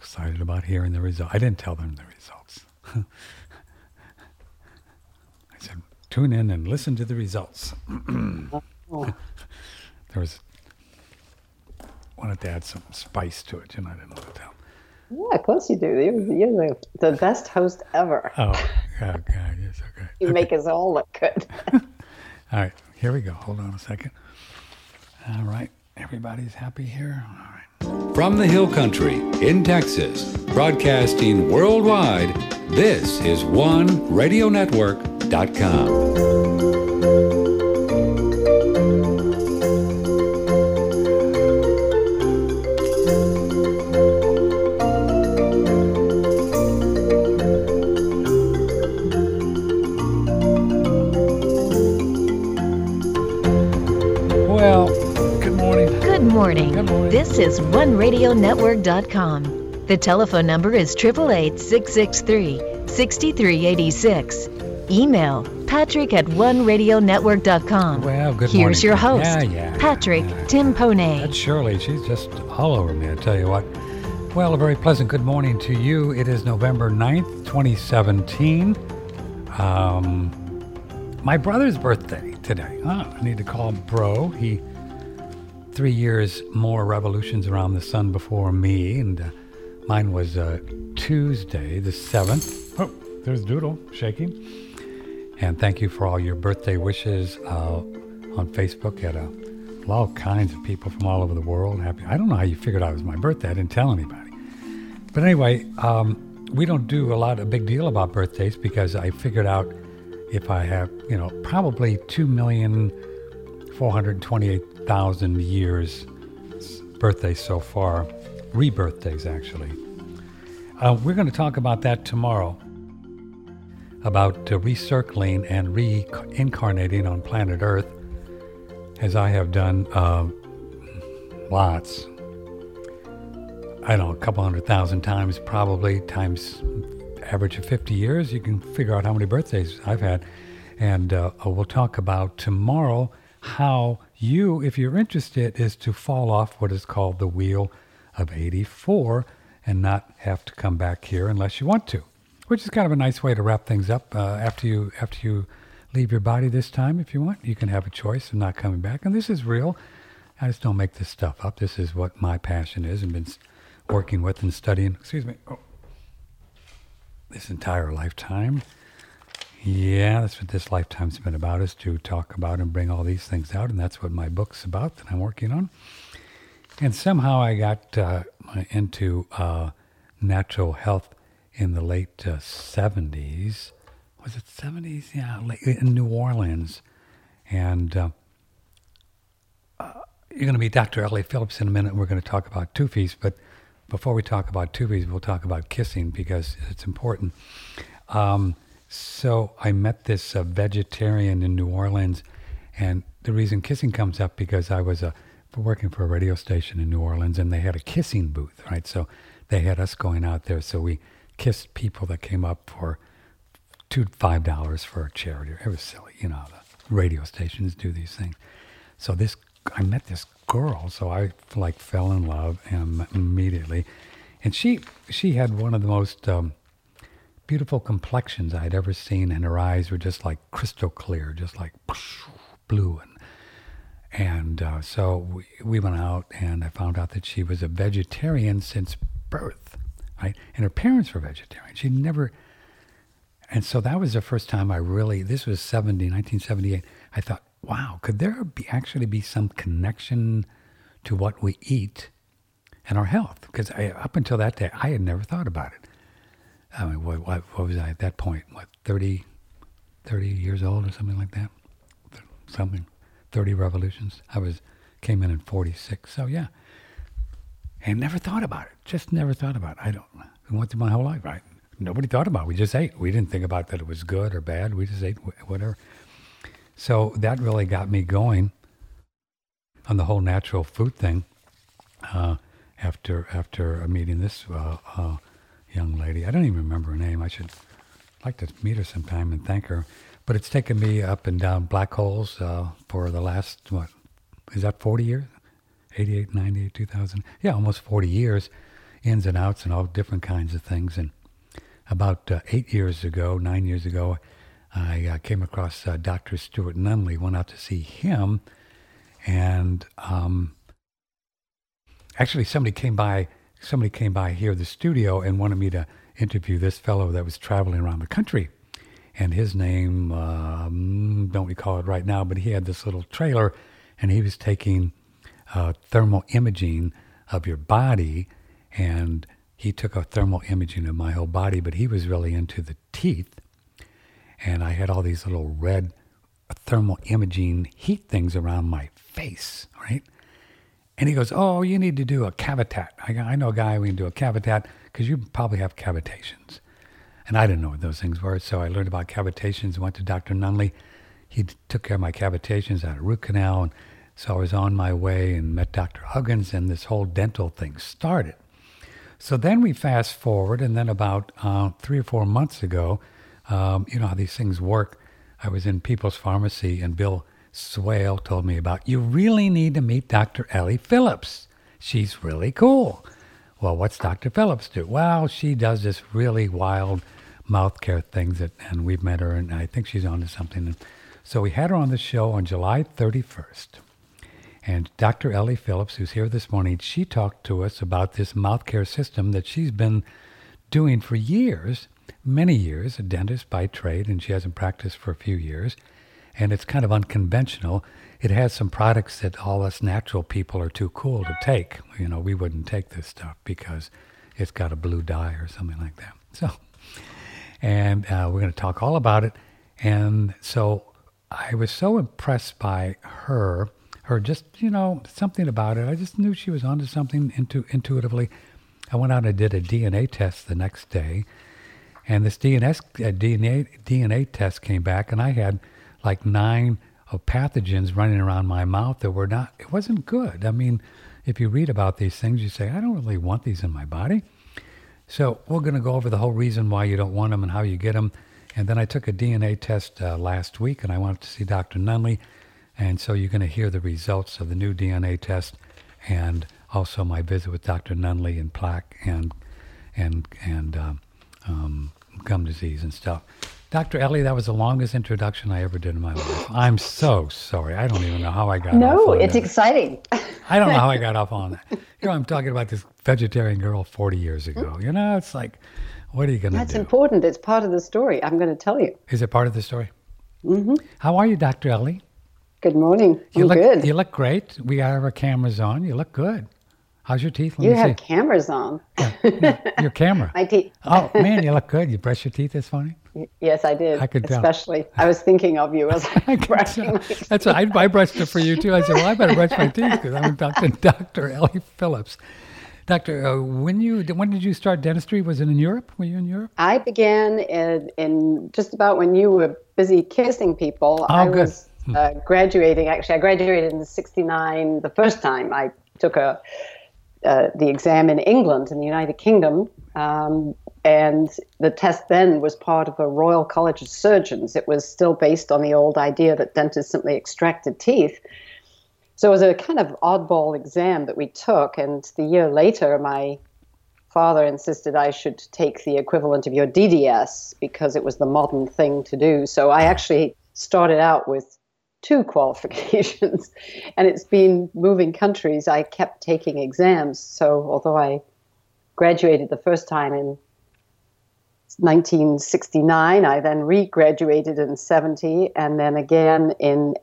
excited about hearing the results. I didn't tell them the results. I said, tune in and listen to the results. Wanted to add some spice to it, and I didn't know what to tell. Yeah, of course you do. You're the best host ever. Oh, God, yes, okay. You make us all look good. All right, here we go. Hold on a second. All right, everybody's happy here? All right. From the Hill Country in Texas, broadcasting worldwide, this is OneRadioNetwork.com. This is OneRadioNetwork.com. The telephone number is 888-663-6386. Email patrick@OneRadioNetwork.com. Well, good morning. Here's your host, Patrick Timpone. That's Shirley. She's just all over me, I tell you what. Well, a very pleasant good morning to you. It is November 9th, 2017. My brother's birthday today. I need to call him Bro. He 3 years more revolutions around the sun before me, and mine was Tuesday the 7th. Oh, there's Doodle shaking. And thank you for all your birthday wishes on Facebook. Had all kinds of people from all over the world happy. I don't know how you figured out it was my birthday. I didn't tell anybody. But anyway, we don't do a big deal about birthdays because I figured out if I have, probably 2,428,000 years birthdays so far, rebirthdays actually. We're going to talk about that tomorrow, about recircling and reincarnating on planet Earth, as I have done lots. I don't know, a couple 100,000 times probably, times average of 50 years. You can figure out how many birthdays I've had. And we'll talk about tomorrow how you, if you're interested, is to fall off what is called the Wheel of 84 and not have to come back here unless you want to, which is kind of a nice way to wrap things up. After you leave your body this time, if you want, you can have a choice of not coming back. And this is real. I just don't make this stuff up. This is what my passion is and been working with and studying, this entire lifetime. Yeah, that's what this lifetime's been about, is to talk about and bring all these things out, and that's what my book's about that I'm working on. And somehow I got into natural health in the late 70s. Was it 70s? Yeah, in New Orleans. And you're going to meet Dr. Elliot Phillips in a minute. We're going to talk about Toofies, but before we talk about Toofies, we'll talk about kissing because it's important. So I met this vegetarian in New Orleans, and the reason kissing comes up because I was working for a radio station in New Orleans, and they had a kissing booth, right? So they had us going out there, so we kissed people that came up for $5 for a charity. It was silly, the radio stations do these things. So I met this girl, so I fell in love immediately, and she had one of the most beautiful complexions I'd ever seen, and her eyes were just like crystal clear, just like blue. And so we went out, and I found out that she was a vegetarian since birth, right? And her parents were vegetarian. She'd never, and so that was the first time this was 1978. I thought, wow, could there actually be some connection to what we eat and our health? Because up until that day, I had never thought about it. I mean, what was I at that point? 30 years old or something like that? 30 revolutions. Came in 46, so yeah. And never thought about it. Just never thought about it. I went through my whole life, right? Nobody thought about it. We just ate. We didn't think about that it was good or bad. We just ate whatever. So that really got me going on the whole natural food thing after meeting this young lady. I don't even remember her name. I should like to meet her sometime and thank her. But it's taken me up and down black holes for the last, is that 40 years? 88, 98, 2000? Yeah, almost 40 years ins and outs and all different kinds of things. And about 9 years ago, I came across Dr. Stuart Nunley, went out to see him, and actually somebody came by here at the studio and wanted me to interview this fellow that was traveling around the country. And his name, don't recall it right now, but he had this little trailer, and he was taking thermal imaging of your body, and he took a thermal imaging of my whole body, but he was really into the teeth. And I had all these little red thermal imaging heat things around my face, right? And he goes, oh, you need to do a cavitat. I know a guy who can do a cavitat because you probably have cavitations. And I didn't know what those things were, so I learned about cavitations, went to Dr. Nunley. He took care of my cavitations, I had a root canal, and so I was on my way and met Dr. Huggins, and this whole dental thing started. So then we fast forward, and then about 3 or 4 months ago, you know how these things work. I was in People's Pharmacy, and Bill Swale told me about, you really need to meet Dr. Ellie Phillips. She's really cool. Well, what's Dr. Phillips do? Well, she does this really wild mouth care things, and we've met her, and I think she's on to something. And so we had her on the show on July 31st. And Dr. Ellie Phillips, who's here this morning, she talked to us about this mouth care system that she's been doing for years, many years, a dentist by trade, and she hasn't practiced for a few years. And it's kind of unconventional. It has some products that all us natural people are too cool to take. You know, we wouldn't take this stuff because it's got a blue dye or something like that. So, and we're going to talk all about it. And so I was so impressed by her just, you know, something about it. I just knew she was onto something intuitively. I went out and did a DNA test the next day. And this DNA test came back, and I had like 9 pathogens running around my mouth that were not, it wasn't good. I mean, if you read about these things, you say, I don't really want these in my body. So we're going to go over the whole reason why you don't want them and how you get them. And then I took a DNA test last week, and I went to see Dr. Nunley. And so you're going to hear the results of the new DNA test and also my visit with Dr. Nunley and plaque and gum disease and stuff. Dr. Ellie, that was the longest introduction I ever did in my life. I'm so sorry. I don't even know how I got off on that. No, it's exciting. I don't know how I got off on that. You know, I'm talking about this vegetarian girl 40 years ago. You know, it's like, what are you going to do? That's important. It's part of the story. I'm going to tell you. Is it part of the story? Mm-hmm. How are you, Dr. Ellie? Good morning. I'm good. You look great. We got our cameras on. You look good. How's your teeth? You have cameras on. Yeah, your camera. My teeth. Oh, man, you look good. You brush your teeth this morning? Yes, I did. I could tell. Especially, I was thinking of you as I brushing my teeth. That's what I brushed it for you, too. I said, well, I better brush my teeth because I'm Dr. Ellie Phillips. Doctor, when did you start dentistry? Was it in Europe? Were you in Europe? I began in just about when you were busy kissing people. Oh, I good. was graduating. Actually, I graduated in '69. The first time I took the exam in England, in the United Kingdom, and the test then was part of a Royal College of Surgeons. It was still based on the old idea that dentists simply extracted teeth. So it was a kind of oddball exam that we took, and the year later, my father insisted I should take the equivalent of your DDS because it was the modern thing to do. So I actually started out with 2 qualifications, and it's been moving countries. I kept taking exams. So although I graduated the first time in 1969, I then re-graduated in 70, and then again in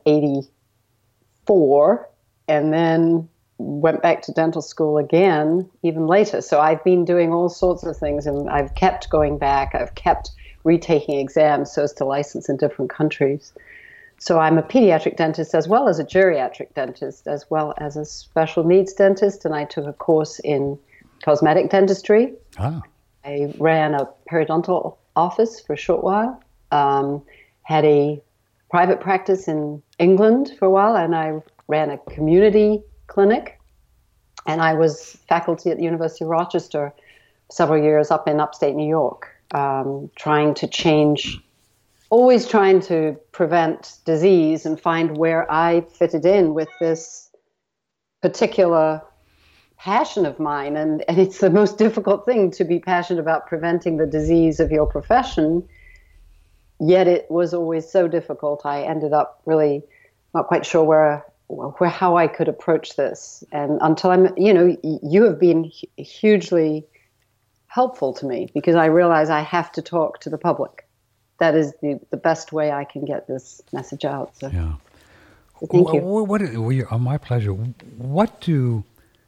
84, and then went back to dental school again even later. So I've been doing all sorts of things, and I've kept going back. I've kept retaking exams so as to license in different countries. So I'm a pediatric dentist as well as a geriatric dentist, as well as a special needs dentist, and I took a course in cosmetic dentistry. Ah. I ran a periodontal office for a short while, had a private practice in England for a while, and I ran a community clinic, and I was faculty at the University of Rochester several years up in upstate New York, trying to prevent disease and find where I fitted in with this particular passion of mine, and it's the most difficult thing to be passionate about preventing the disease of your profession. Yet it was always so difficult. I ended up really not quite sure how I could approach this. And until you have been hugely helpful to me, because I realize I have to talk to the public. That is the best way I can get this message out. So, yeah. So thank you. My pleasure. What do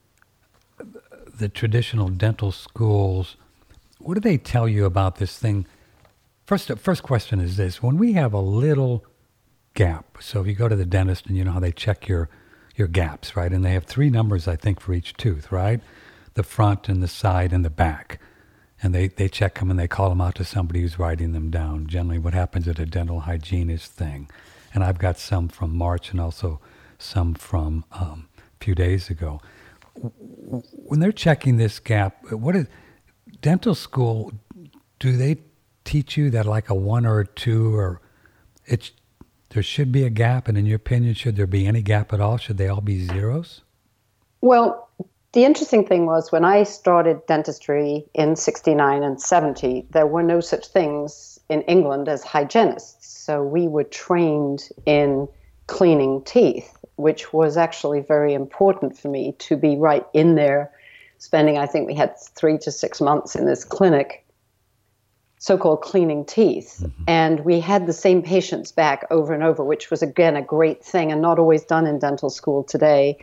the traditional dental schools, what do they tell you about this thing? First question is this: when we have a little gap, so if you go to the dentist and you know how they check your gaps, right? And they have 3 numbers, I think, for each tooth, right? The front and the side and the back. And they check them and they call them out to somebody who's writing them down. Generally what happens at a dental hygienist thing. And I've got some from March and also some from a few days ago. When they're checking this gap, what is dental school, do they teach you that like a 1 or a 2, or there should be a gap, and in your opinion, should there be any gap at all? Should they all be zeros? Well, the interesting thing was when I started dentistry in 69 and 70, there were no such things in England as hygienists. So we were trained in cleaning teeth, which was actually very important for me to be right in there, spending, I think we had 3 to 6 months in this clinic, so-called cleaning teeth. Mm-hmm. And we had the same patients back over and over, which was, again, a great thing and not always done in dental school today.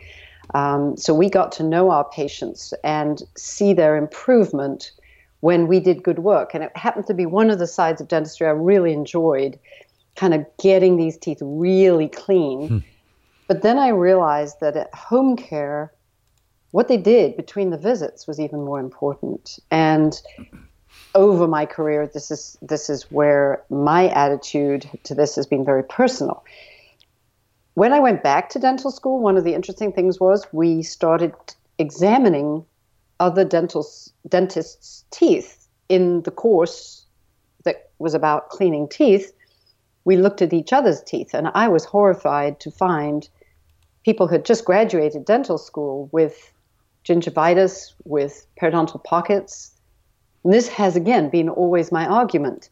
So we got to know our patients and see their improvement when we did good work. And it happened to be one of the sides of dentistry I really enjoyed, kind of getting these teeth really clean. But then I realized that at home care, what they did between the visits was even more important. And over my career, this is where my attitude to this has been very personal. When I went back to dental school, one of the interesting things was we started examining other dentists' teeth in the course that was about cleaning teeth. We looked at each other's teeth, and I was horrified to find people who had just graduated dental school with gingivitis, with periodontal pockets. And this has, again, been always my argument.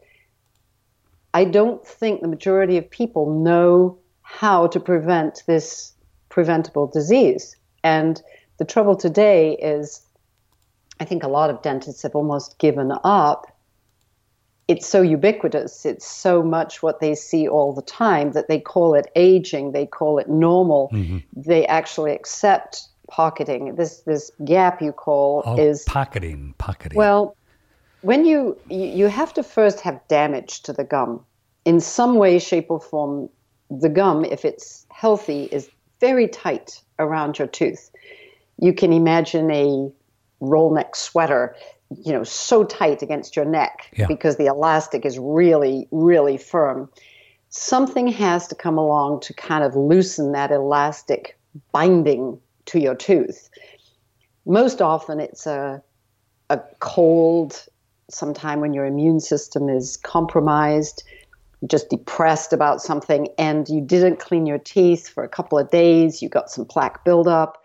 I don't think the majority of people know how to prevent this preventable disease. And the trouble today is, I think a lot of dentists have almost given up. It's so ubiquitous. It's so much what they see all the time that they call it aging. They call it normal. Mm-hmm. They actually accept pocketing. This gap you call is pocketing. Well, when you have to first have damage to the gum in some way, shape, or form. The gum, if it's healthy, is very tight around your tooth. You can imagine a roll neck sweater, so tight against your neck because the elastic is really, really firm. Something has to come along to kind of loosen that elastic binding to your tooth. Most often it's a cold, sometime when your immune system is compromised, just depressed about something, and you didn't clean your teeth for a couple of days, you got some plaque buildup.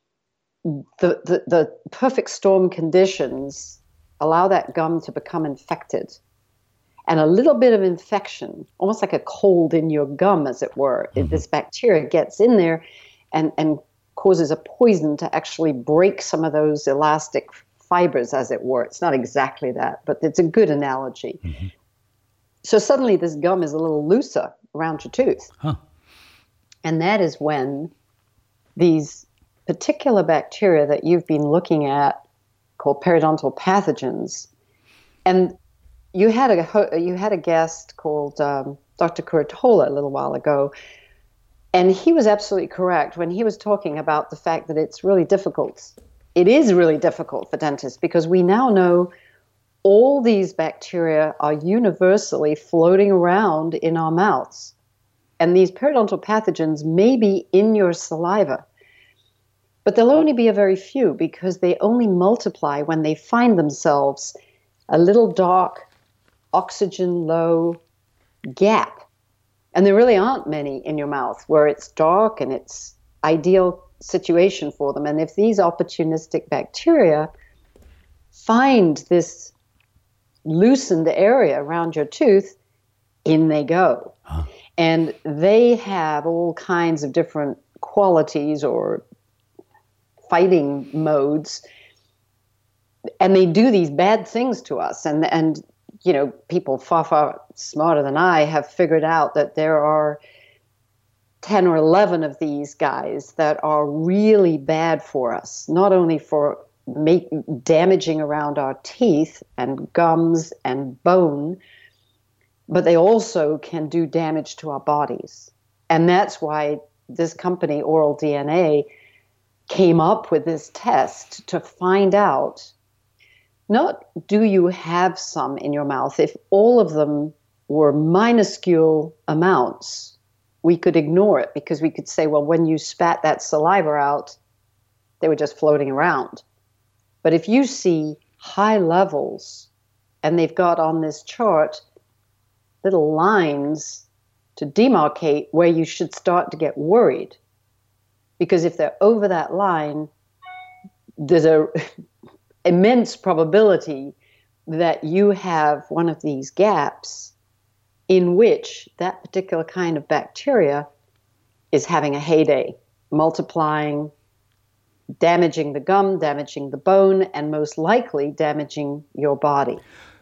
The perfect storm conditions allow that gum to become infected. And a little bit of infection, almost like a cold in your gum, as it were, this bacteria gets in there and causes a poison to actually break some of those elastic fibers, as it were. It's not exactly that, but it's a good analogy. Mm-hmm. So suddenly this gum is a little looser around your tooth. Huh. And that is when these particular bacteria that you've been looking at, called periodontal pathogens, and you had a guest called Dr. Curatola a little while ago, and he was absolutely correct when he was talking about the fact that it's really difficult. It is really difficult for dentists because we now know all these bacteria are universally floating around in our mouths. And these periodontal pathogens may be in your saliva. But they'll only be a very few because they only multiply when they find themselves a little dark, oxygen-low gap. And there really aren't many in your mouth where it's dark and it's ideal situation for them. And if these opportunistic bacteria find this loosened area around your tooth, in they go. Huh. And they have all kinds of different qualities or fighting modes. And they do these bad things to us. And you know, people far, far smarter than I have figured out that there are 10 or 11 of these guys that are really bad for us, not only for damaging around our teeth and gums and bone, but they also can do damage to our bodies. And that's why this company, Oral DNA, came up with this test to find out, not do you have some in your mouth. If all of them were minuscule amounts, we could ignore it because we could say, well, when you spat that saliva out, they were just floating around. But if you see high levels, and they've got on this chart little lines to demarcate where you should start to get worried. Because if they're over that line, there's a immense probability that you have one of these gaps in which that particular kind of bacteria is having a heyday, multiplying, damaging the gum, damaging the bone, and most likely damaging your body.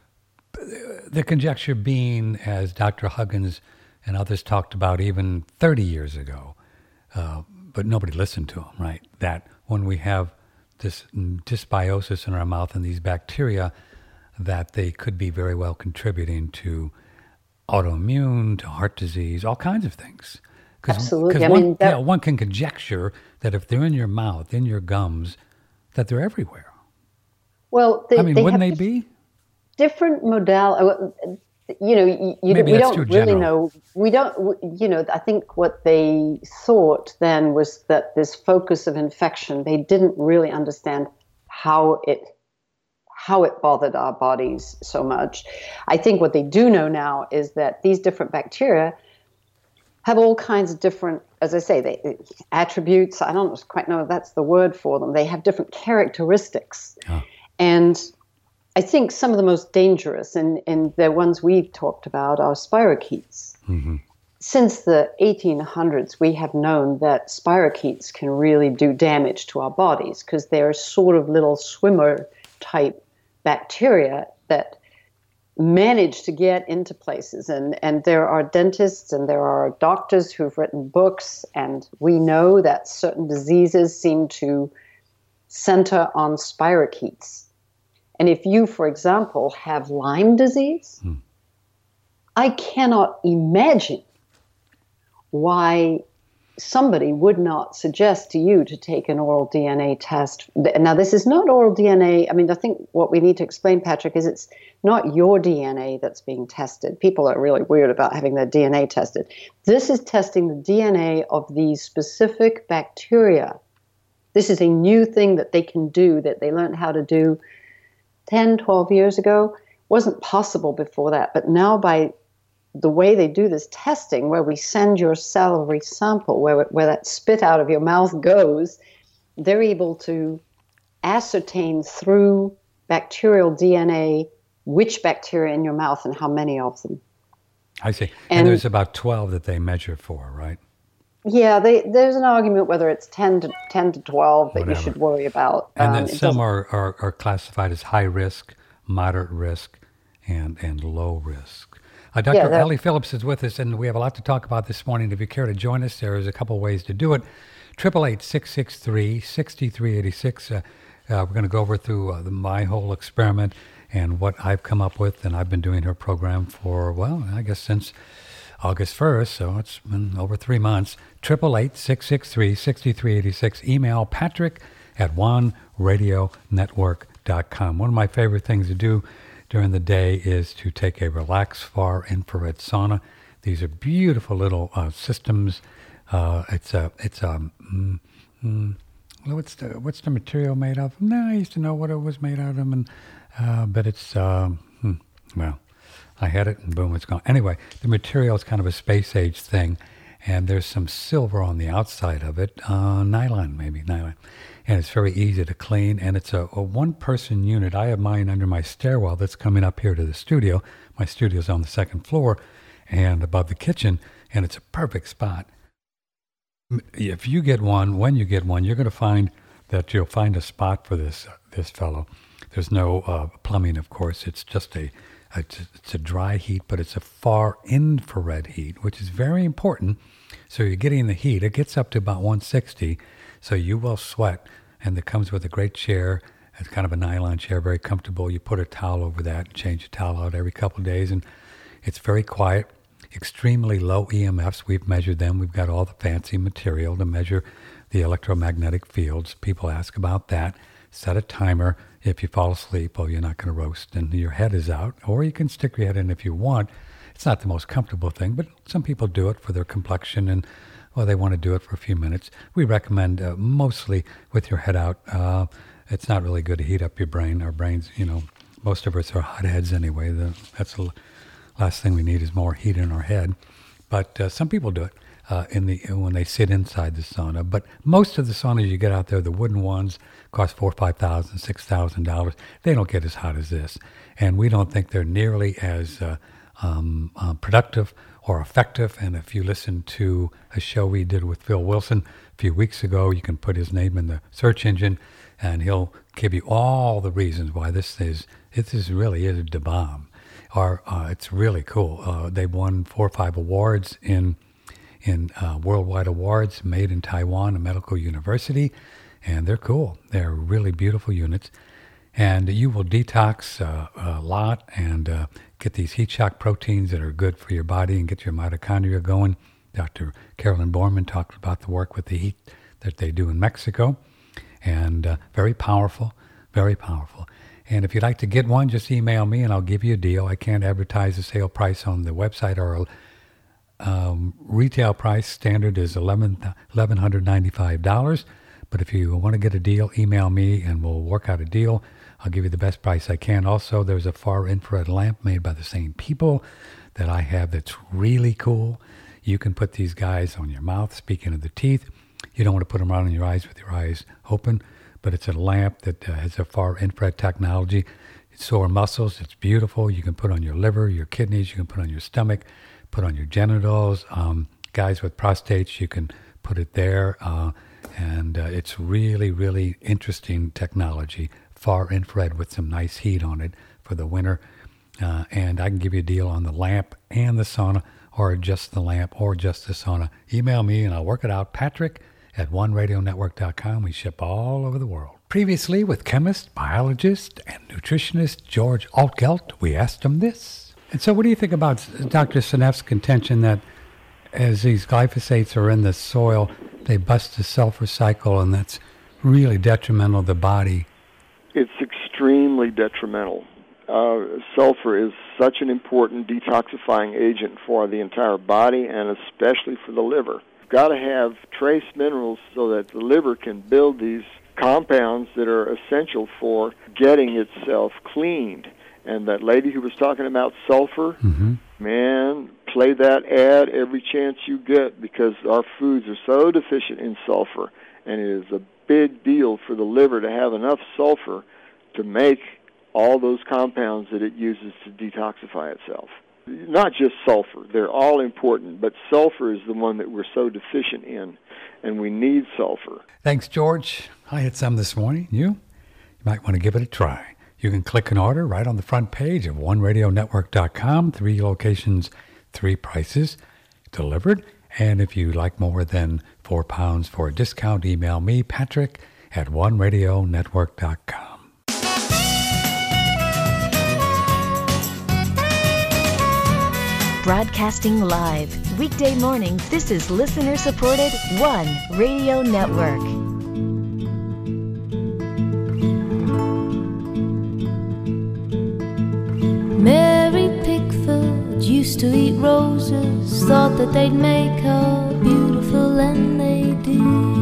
The conjecture being, as Dr. Huggins and others talked about even 30 years ago, but nobody listened to him, right? That when we have this dysbiosis in our mouth and these bacteria, that they could be very well contributing to autoimmune, to heart disease, all kinds of things. Absolutely. One can conjecture that if they're in your mouth, in your gums, that they're everywhere. Well, wouldn't they be? Different modality. We don't really know. We don't. I think what they thought then was that this focus of infection, they didn't really understand how it bothered our bodies so much. I think what they do know now is that these different bacteria have all kinds of different, as I say, attributes. I don't quite know if that's the word for them. They have different characteristics. Oh. And I think some of the most dangerous, and the ones we've talked about, are spirochetes. Mm-hmm. Since the 1800s, we have known that spirochetes can really do damage to our bodies because they're sort of little swimmer-type bacteria that manage to get into places. And there are dentists and there are doctors who've written books, and we know that certain diseases seem to center on spirochetes. And if you, for example, have Lyme disease, I cannot imagine why somebody would not suggest to you to take an oral DNA test. Now, this is not oral DNA. I mean, I think what we need to explain, Patrick, is it's not your DNA that's being tested. People are really weird about having their DNA tested. This is testing the DNA of these specific bacteria. This is a new thing that they can do, that they learned how to do 10, 12 years ago. Wasn't possible before that. But now by the way they do this testing, where we send your salivary sample, where that spit out of your mouth goes, they're able to ascertain through bacterial DNA which bacteria in your mouth and how many of them. I see. And there's about 12 that they measure for, right? Yeah, there's an argument whether it's 10 to 12 that you should worry about. And then some are classified as high risk, moderate risk, and low risk. Dr. Ellie Phillips is with us, and we have a lot to talk about this morning. If you care to join us, there is a couple ways to do it. 888-663-6386. We're going to go over through my whole experiment and what I've come up with, and I've been doing her program for, well, I guess since August 1st, so it's been over 3 months. 888-663-6386. Email patrick@oneradionetwork.com. One of my favorite things to do during the day is to take a Relax Far infrared sauna. These are beautiful little systems. What's the material made of? No, I used to know what it was made out of, and but it's well, I had it and boom, it's gone. Anyway, the material is kind of a space age thing, and there's some silver on the outside of it, nylon, and it's very easy to clean, and it's a one-person unit. I have mine under my stairwell that's coming up here to the studio. My studio's on the second floor and above the kitchen, and it's a perfect spot. If you get one, when you get one, you're going to find that you'll find a spot for this fellow. There's no plumbing, of course. It's just it's a dry heat, but it's a far infrared heat, which is very important. So you're getting the heat. It gets up to about 160, so you will sweat. And it comes with a great chair. It's kind of a nylon chair, very comfortable. You put a towel over that and change the towel out every couple of days, and it's very quiet. Extremely low EMFs. We've measured them. We've got all the fancy material to measure the electromagnetic fields. People ask about that. Set a timer. If you fall asleep, you're not going to roast and your head is out. Or you can stick your head in if you want. It's not the most comfortable thing, but some people do it for their complexion and they want to do it for a few minutes. We recommend mostly with your head out. It's not really good to heat up your brain. Our brains, most of us are hotheads anyway. That's the last thing we need is more heat in our head. But some people do it when they sit inside the sauna. But most of the saunas you get out there, the wooden ones, cost $4,000, $5,000, $6,000. They don't get as hot as this. And we don't think they're nearly as productive or effective. And if you listen to a show we did with Phil Wilson a few weeks ago, you can put his name in the search engine and he'll give you all the reasons why this really is the bomb. It's really cool. They won 4 or 5 awards in worldwide awards, made in Taiwan, a medical university, and they're cool. They're really beautiful units, and you will detox a lot and get these heat shock proteins that are good for your body and get your mitochondria going. Dr. Carolyn Borman talked about the work with the heat that they do in Mexico, and very powerful, very powerful. And if you'd like to get one, just email me and I'll give you a deal. I can't advertise the sale price on the website. Our retail price standard is $1,195. But if you want to get a deal, email me and we'll work out a deal. I'll give you the best price I can. Also, there's a far infrared lamp made by the same people that I have that's really cool. You can put these guys on your mouth, speaking of the teeth. You don't want to put them around in your eyes with your eyes open. But it's a lamp that has a far infrared technology. It's sore muscles. It's beautiful. You can put on your liver, your kidneys. You can put on your stomach, put on your genitals. Guys with prostates, you can put it there. And it's really, really interesting technology. Far infrared with some nice heat on it for the winter. And I can give you a deal on the lamp and the sauna, or just the lamp or just the sauna. Email me and I'll work it out. Patrick at OneRadioNetwork.com. We ship all over the world. Previously, with chemist, biologist, and nutritionist George Altgeld, we asked him this. And so what do you think about Dr. Seneff's contention that as these glyphosates are in the soil, they bust the sulfur cycle, and that's really detrimental to the body? It's extremely detrimental. Sulfur is such an important detoxifying agent for the entire body and especially for the liver. Got to have trace minerals so that the liver can build these compounds that are essential for getting itself cleaned. And that lady who was talking about sulfur, man, play that ad every chance you get, because our foods are so deficient in sulfur, and it is a big deal for the liver to have enough sulfur to make all those compounds that it uses to detoxify itself. Not just sulfur. They're all important, but sulfur is the one that we're so deficient in, and we need sulfur. Thanks, George. I had some this morning. You might want to give it a try. You can click an order right on the front page of OneRadioNetwork.com. 3 locations, 3 prices delivered. And if you like more than £4 for a discount, email me, Patrick, at OneRadioNetwork.com. Broadcasting live, weekday mornings, this is listener-supported One Radio Network. Mary Pickford used to eat roses, thought that they'd make her beautiful, and they did.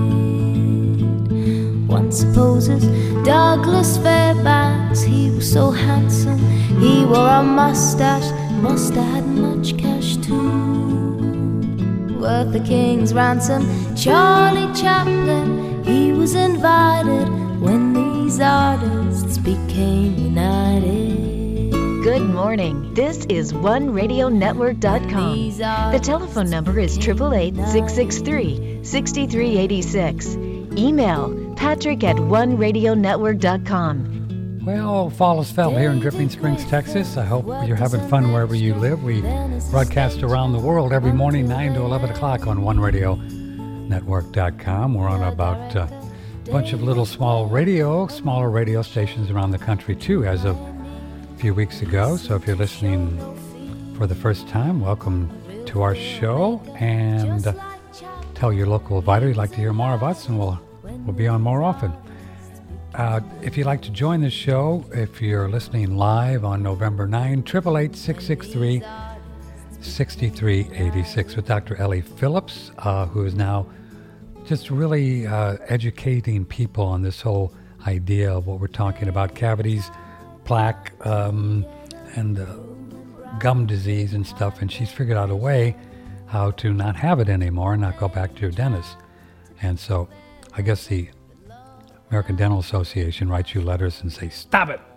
One supposes Douglas Fairbanks, he was so handsome, he wore a mustache, must have had much cash too. worth a king's ransom. Charlie Chaplin, he was invited when these artists became united. Good morning. This is OneRadioNetwork.com. The telephone number is 888-663-6386. Email patrick@OneRadioNetwork.com. Well, fall has fell here in Dripping Springs, Texas. I hope you're having fun wherever you live. We broadcast around the world every morning, 9 to 11 o'clock on OneRadioNetwork.com. We're on about a bunch of little smaller radio stations around the country, too, as of a few weeks ago. So if you're listening for the first time, welcome to our show. And tell your local provider you'd like to hear more of us, and we'll be on more often. If you'd like to join the show, if you're listening live on November 9, 888-663-6386 with Dr. Ellie Phillips, who is now just really educating people on this whole idea of what we're talking about, cavities, plaque, and gum disease and stuff. And she's figured out a way how to not have it anymore and not go back to your dentist. And so I guess the American Dental Association writes you letters and say, stop it.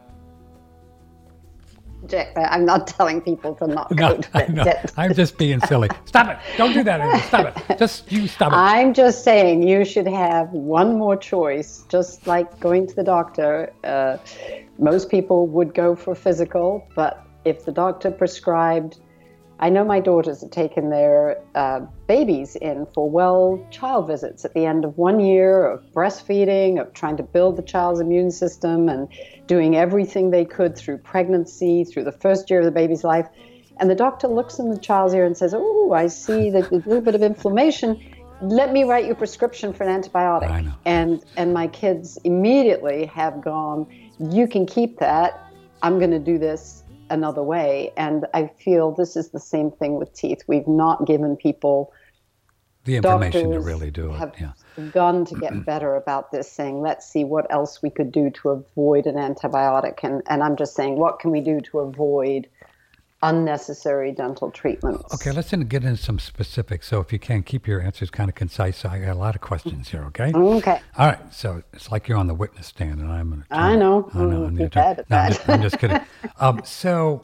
Jack, I'm not telling people to not go to the dentist. I'm just being silly. Stop it. Don't do that anymore. Stop it. You stop it. I'm just saying you should have one more choice, just like going to the doctor. Most people would go for physical, but if the doctor prescribed, I know my daughters have taken their babies in for child visits at the end of 1 year of breastfeeding, of trying to build the child's immune system and doing everything they could through pregnancy, through the first year of the baby's life. And the doctor looks in the child's ear and says, oh, I see that there's a little bit of inflammation. Let me write you a prescription for an antibiotic. I know. And my kids immediately have gone, you can keep that. I'm going to do this another way. And I feel this is the same thing with teeth. We've not given people the information to really do it. Have begun to get better about this, saying, let's see what else we could do to avoid an antibiotic. And I'm just saying, what can we do to avoid unnecessary dental treatments? Okay, let's get into some specifics. So if you can, keep your answers kind of concise. So I got a lot of questions here, okay? Okay. All right, so it's like you're on the witness stand and I'm an attorney. I know. I'm Be bad at that. I'm just kidding. So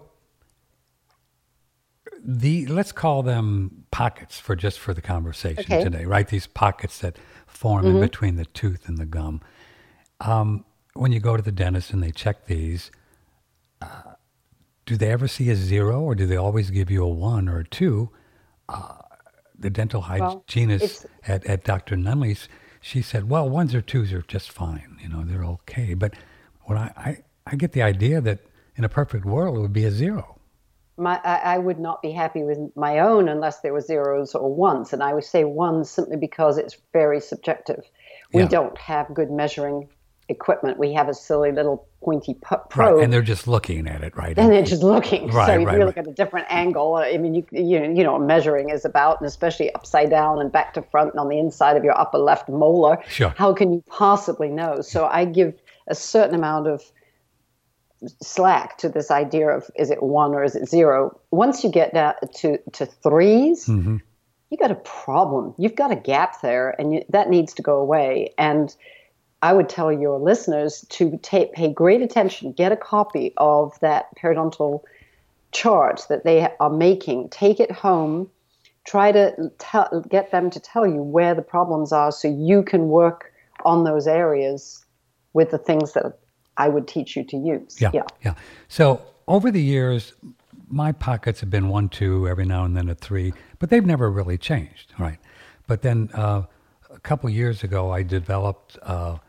let's call them pockets for the conversation today, right? These pockets that form in between the tooth and the gum. When you go to the dentist and they check these, do they ever see a 0 or do they always give you a 1 or a 2? The dental hygienist at Dr. Nunley's, she said, well, 1s or 2s are just fine. They're okay. But when I get the idea that in a perfect world, it would be a 0. I would not be happy with my own unless there were 0s or 1s. And I would say 1s simply because it's very subjective. We don't have good measuring equipment. We have a silly little pointy probe. Right, and they're just looking at it, right? And they're just looking. Right, so you right, look at a different angle. I mean, you know, measuring is about, and especially upside down and back to front and on the inside of your upper left molar. Sure. How can you possibly know? So I give a certain amount of slack to this idea of, is it 1 or is it 0? Once you get down to 3s, mm-hmm. you got a problem. You've got a gap there, and that needs to go away. And I would tell your listeners to pay great attention, get a copy of that periodontal chart that they are making, take it home, try to get them to tell you where the problems are so you can work on those areas with the things that I would teach you to use. Yeah. So over the years, my pockets have been 1, 2, every now and then a 3, but they've never really changed, right? But then a couple years ago, I developed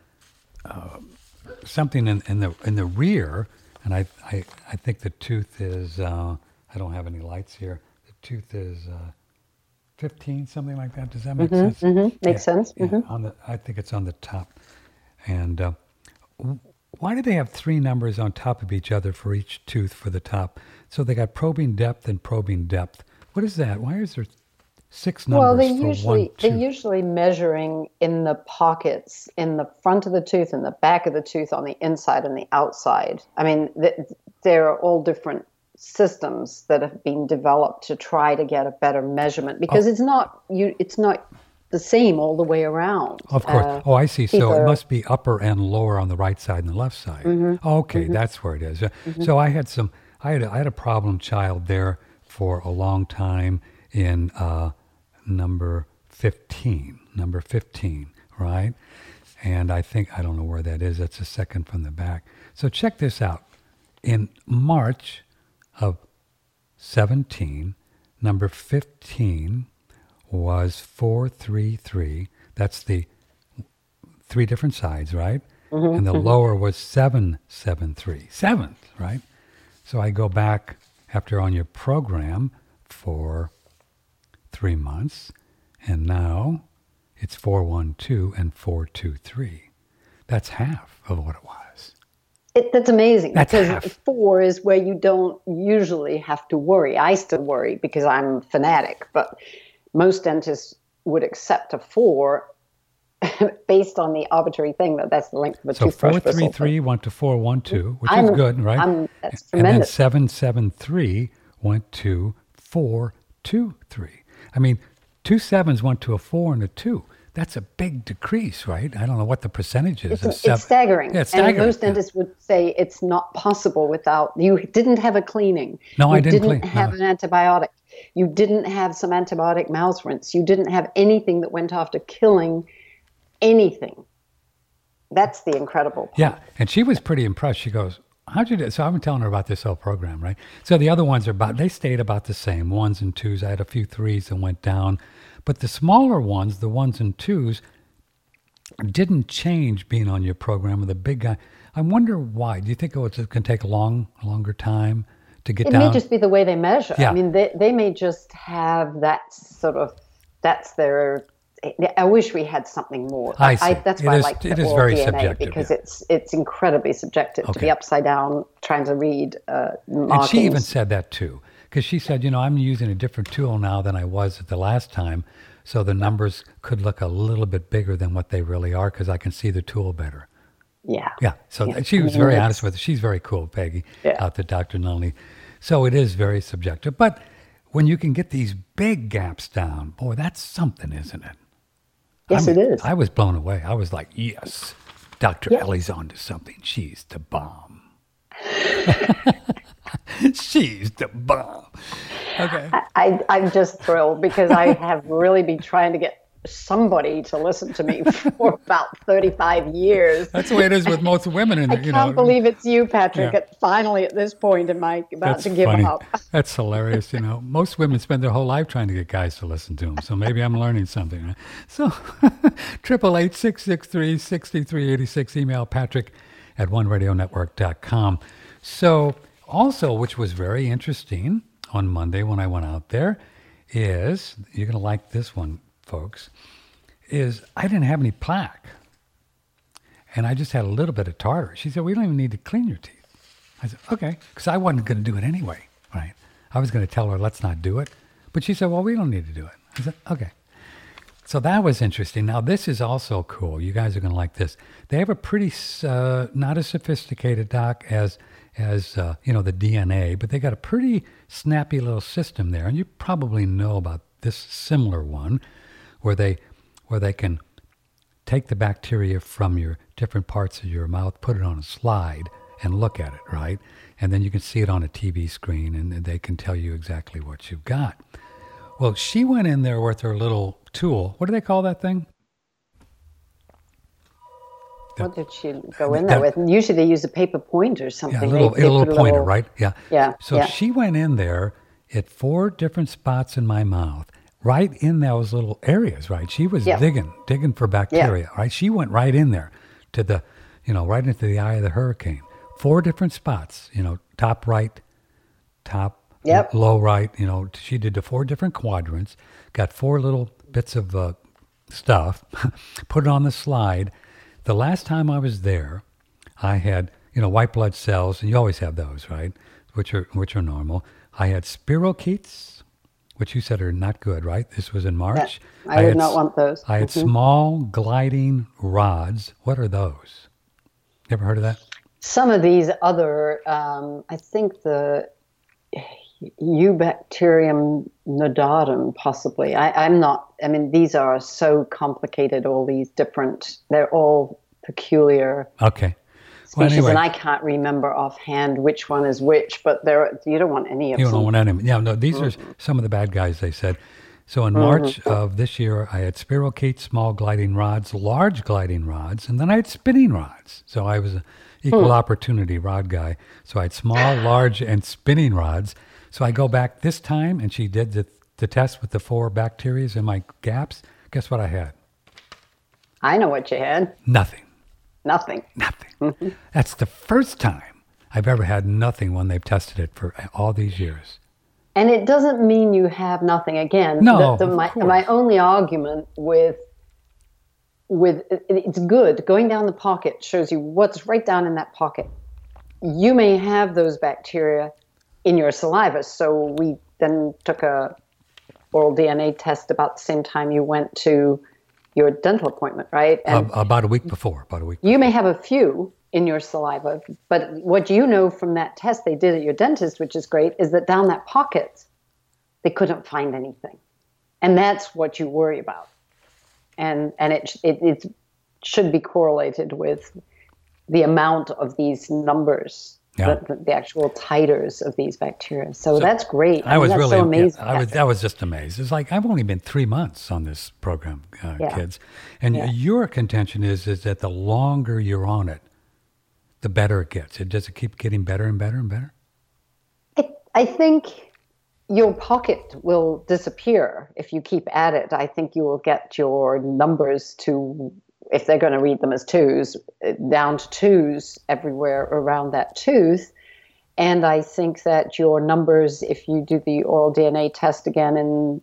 something in the rear, and I think the tooth is I don't have any lights here. The tooth is 15, something like that. Does that make sense? Mm-hmm. Makes sense. Yeah, mm-hmm. I think it's on the top. And why do they have 3 numbers on top of each other for each tooth for the top? So they got probing depth and probing depth. What is that? Why is there 6 numbers for 1 tooth? They're usually measuring in the pockets, in the front of the tooth and the back of the tooth, on the inside and the outside. I mean, they're all different systems that have been developed to try to get a better measurement, because it's not the same all the way around. Of course. I see. So it must be upper and lower on the right side and the left side. Okay, that's where it is. So I had a problem child there for a long time in number 15, right? And I don't know where that is. That's a second from the back. So check this out. In March of 17, number 15 was 433. That's the 3 different sides, right? And the lower was 773. Seventh, right? So I go back after on your program for 3 months, and now it's 412 and 423. That's half of what it was. That's amazing. That's because half. 4 is where you don't usually have to worry. I still worry because I'm fanatic, but most dentists would accept a 4 based on the arbitrary thing that's the length of a toothbrush. So 433 went to 412, which is good, right? That's and then tremendous. 773 went to 423. I mean, 2 sevens went to a 4 and a 2. That's a big decrease, right? I don't know what the percentage is. It's staggering. Yeah, it's staggering. And most dentists would say it's not possible without, you didn't have a cleaning. No, I didn't You clean. didn't have an antibiotic. You didn't have some antibiotic mouth rinse. You didn't have anything that went after killing anything. That's the incredible part. Yeah, and she was pretty impressed. She goes, how'd you do? So I've been telling her about this whole program, right? So the other ones they stayed about the same, 1s and 2s. I had a few 3s that went down. But the smaller ones, the 1s and 2s, didn't change being on your program with the big guy. I wonder why. Do you think it can take a longer time to get down? It may just be the way they measure. Yeah. I mean, they may just have that sort of, that's their, I wish we had something more. I see. That's why I like it the is oral very DNA, subjective, because yeah. it's incredibly subjective to be upside down trying to read markings. And she even said that too, because she said, I'm using a different tool now than I was at the last time, so the numbers could look a little bit bigger than what they really are because I can see the tool better. Yeah. Yeah. So she was very honest with it. She's very cool, Peggy, out there, Dr. Nunley. So it is very subjective. But when you can get these big gaps down, boy, that's something, isn't it? Yes, it is. I was blown away. I was like, yes, Dr. Ellie's onto something. She's the bomb. She's the bomb. Okay. I'm just thrilled because I have really been trying to get somebody to listen to me for about 35 years. That's the way it is with most women. I can't believe it's you, Patrick. Yeah. Finally, at this point, am I about to give funny. up? That's hilarious. Most women spend their whole life trying to get guys to listen to them. So maybe I'm learning something. Right? So 888-663-6386. Email patrick@oneradionetwork.com. So also, which was very interesting on Monday when I went out there, is, you're going to like this one, folks, is I didn't have any plaque. And I just had a little bit of tartar. She said, we don't even need to clean your teeth. I said, okay, because I wasn't going to do it anyway, right? I was going to tell her, let's not do it. But she said, well, we don't need to do it. I said, okay. So that was interesting. Now, this is also cool. You guys are going to like this. They have a pretty, not as sophisticated, Doc, as the DNA, but they got a pretty snappy little system there. And you probably know about this similar one where they can take the bacteria from your different parts of your mouth, put it on a slide, and look at it, right? And then you can see it on a TV screen, and they can tell you exactly what you've got. Well, she went in there with her little tool. What do they call that thing? What did she go in there with? Usually they use a paper pointer or something. Yeah, a little pointer, right? Yeah. Yeah. So she went in there at 4 different spots in my mouth, right in those little areas, right? She was digging for bacteria, right? She went right in there to the, right into the eye of the hurricane. 4 different spots, top right, low right, she did the 4 different quadrants, got 4 little bits of stuff, put it on the slide. The last time I was there, I had, white blood cells, and you always have those, right? Which are normal. I had spirochetes, which you said are not good, right? This was in March. Yeah, I would not want those. I had small gliding rods. What are those? You ever heard of that? Some of these other, I think Eubacterium nodotum, possibly. I'm not, I mean, these are so complicated, all these different, they're all peculiar Okay. species, Well, anyway, and I can't remember offhand which one is which, but you don't want any of you them. don't want any. Yeah, no, these are some of the bad guys, they said. So in March of this year, I had spirochetes, small gliding rods, large gliding rods, and then I had spinning rods. So I was an equal opportunity rod guy. So I had small, large, and spinning rods. So I go back this time, and she did the test with the 4 bacteria in my gaps. Guess what I had? I know what you had. Nothing. Nothing. Nothing. That's the first time I've ever had nothing when they've tested it for all these years. And it doesn't mean you have nothing. Again, No, my only argument with it's good. Going down the pocket shows you what's right down in that pocket. You may have those bacteria in your saliva. So we then took a oral DNA test about the same time you went to your dental appointment, right? And About a week before. you may have a few in your saliva, but what you know from that test they did at your dentist, which is great, is that down that pocket, they couldn't find anything. And that's what you worry about. And it should be correlated with the amount of these numbers, the actual titers of these bacteria. So that's great. I was that's really so amazing. I was just amazed. It's like I've only been 3 months on this program, kids. And your contention is that the longer you're on it, the better it gets. Does it keep getting better and better and better? I think your pocket will disappear if you keep at it. I think you will get your numbers to, if they're going to read them as 2s, down to 2s everywhere around that tooth. And I think that your numbers, if you do the oral DNA test again in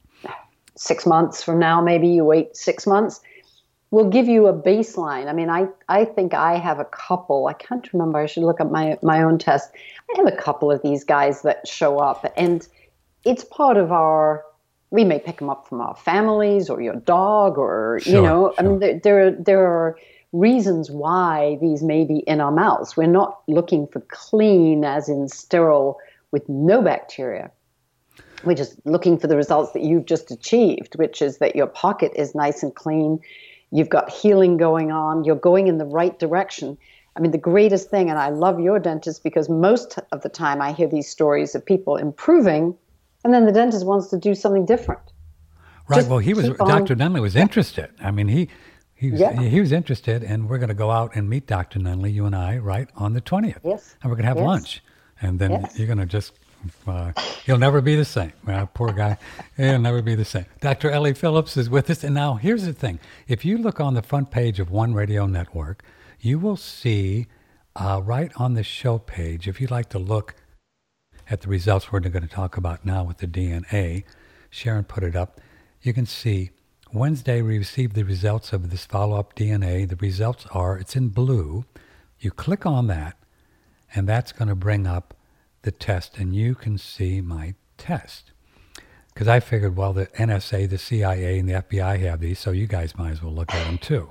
6 months from now, maybe you wait 6 months, will give you a baseline. I mean, I think I have a couple. I can't remember. I should look up my own test. I have a couple of these guys that show up, and it's part of we may pick them up from our families or your dog or, Sure. I mean, there are reasons why these may be in our mouths. We're not looking for clean as in sterile with no bacteria. We're just looking for the results that you've just achieved, which is that your pocket is nice and clean. You've got healing going on. You're going in the right direction. I mean, the greatest thing, and I love your dentist because most of the time I hear these stories of people improving, and then the dentist wants to do something different. Right. Just Well, Dr. Nunley was interested. I mean, he was interested, and we're going to go out and meet Dr. Nunley, you and I, right, on the 20th. Yes. And we're going to have Yes. lunch. And then Yes. you're going to just, he'll never be the same. Poor guy. He'll never be the same. Dr. Ellie Phillips is with us. And now here's the thing. If you look on the front page of One Radio Network, you will see right on the show page, if you'd like to look at the results we're going to talk about now with the DNA, Sharon put it up. You can see Wednesday we received the results of this follow-up DNA. The results are, it's in blue. You click on that, and that's going to bring up the test, and you can see my test. Because I figured, well, the NSA, the CIA, and the FBI have these, so you guys might as well look at them too,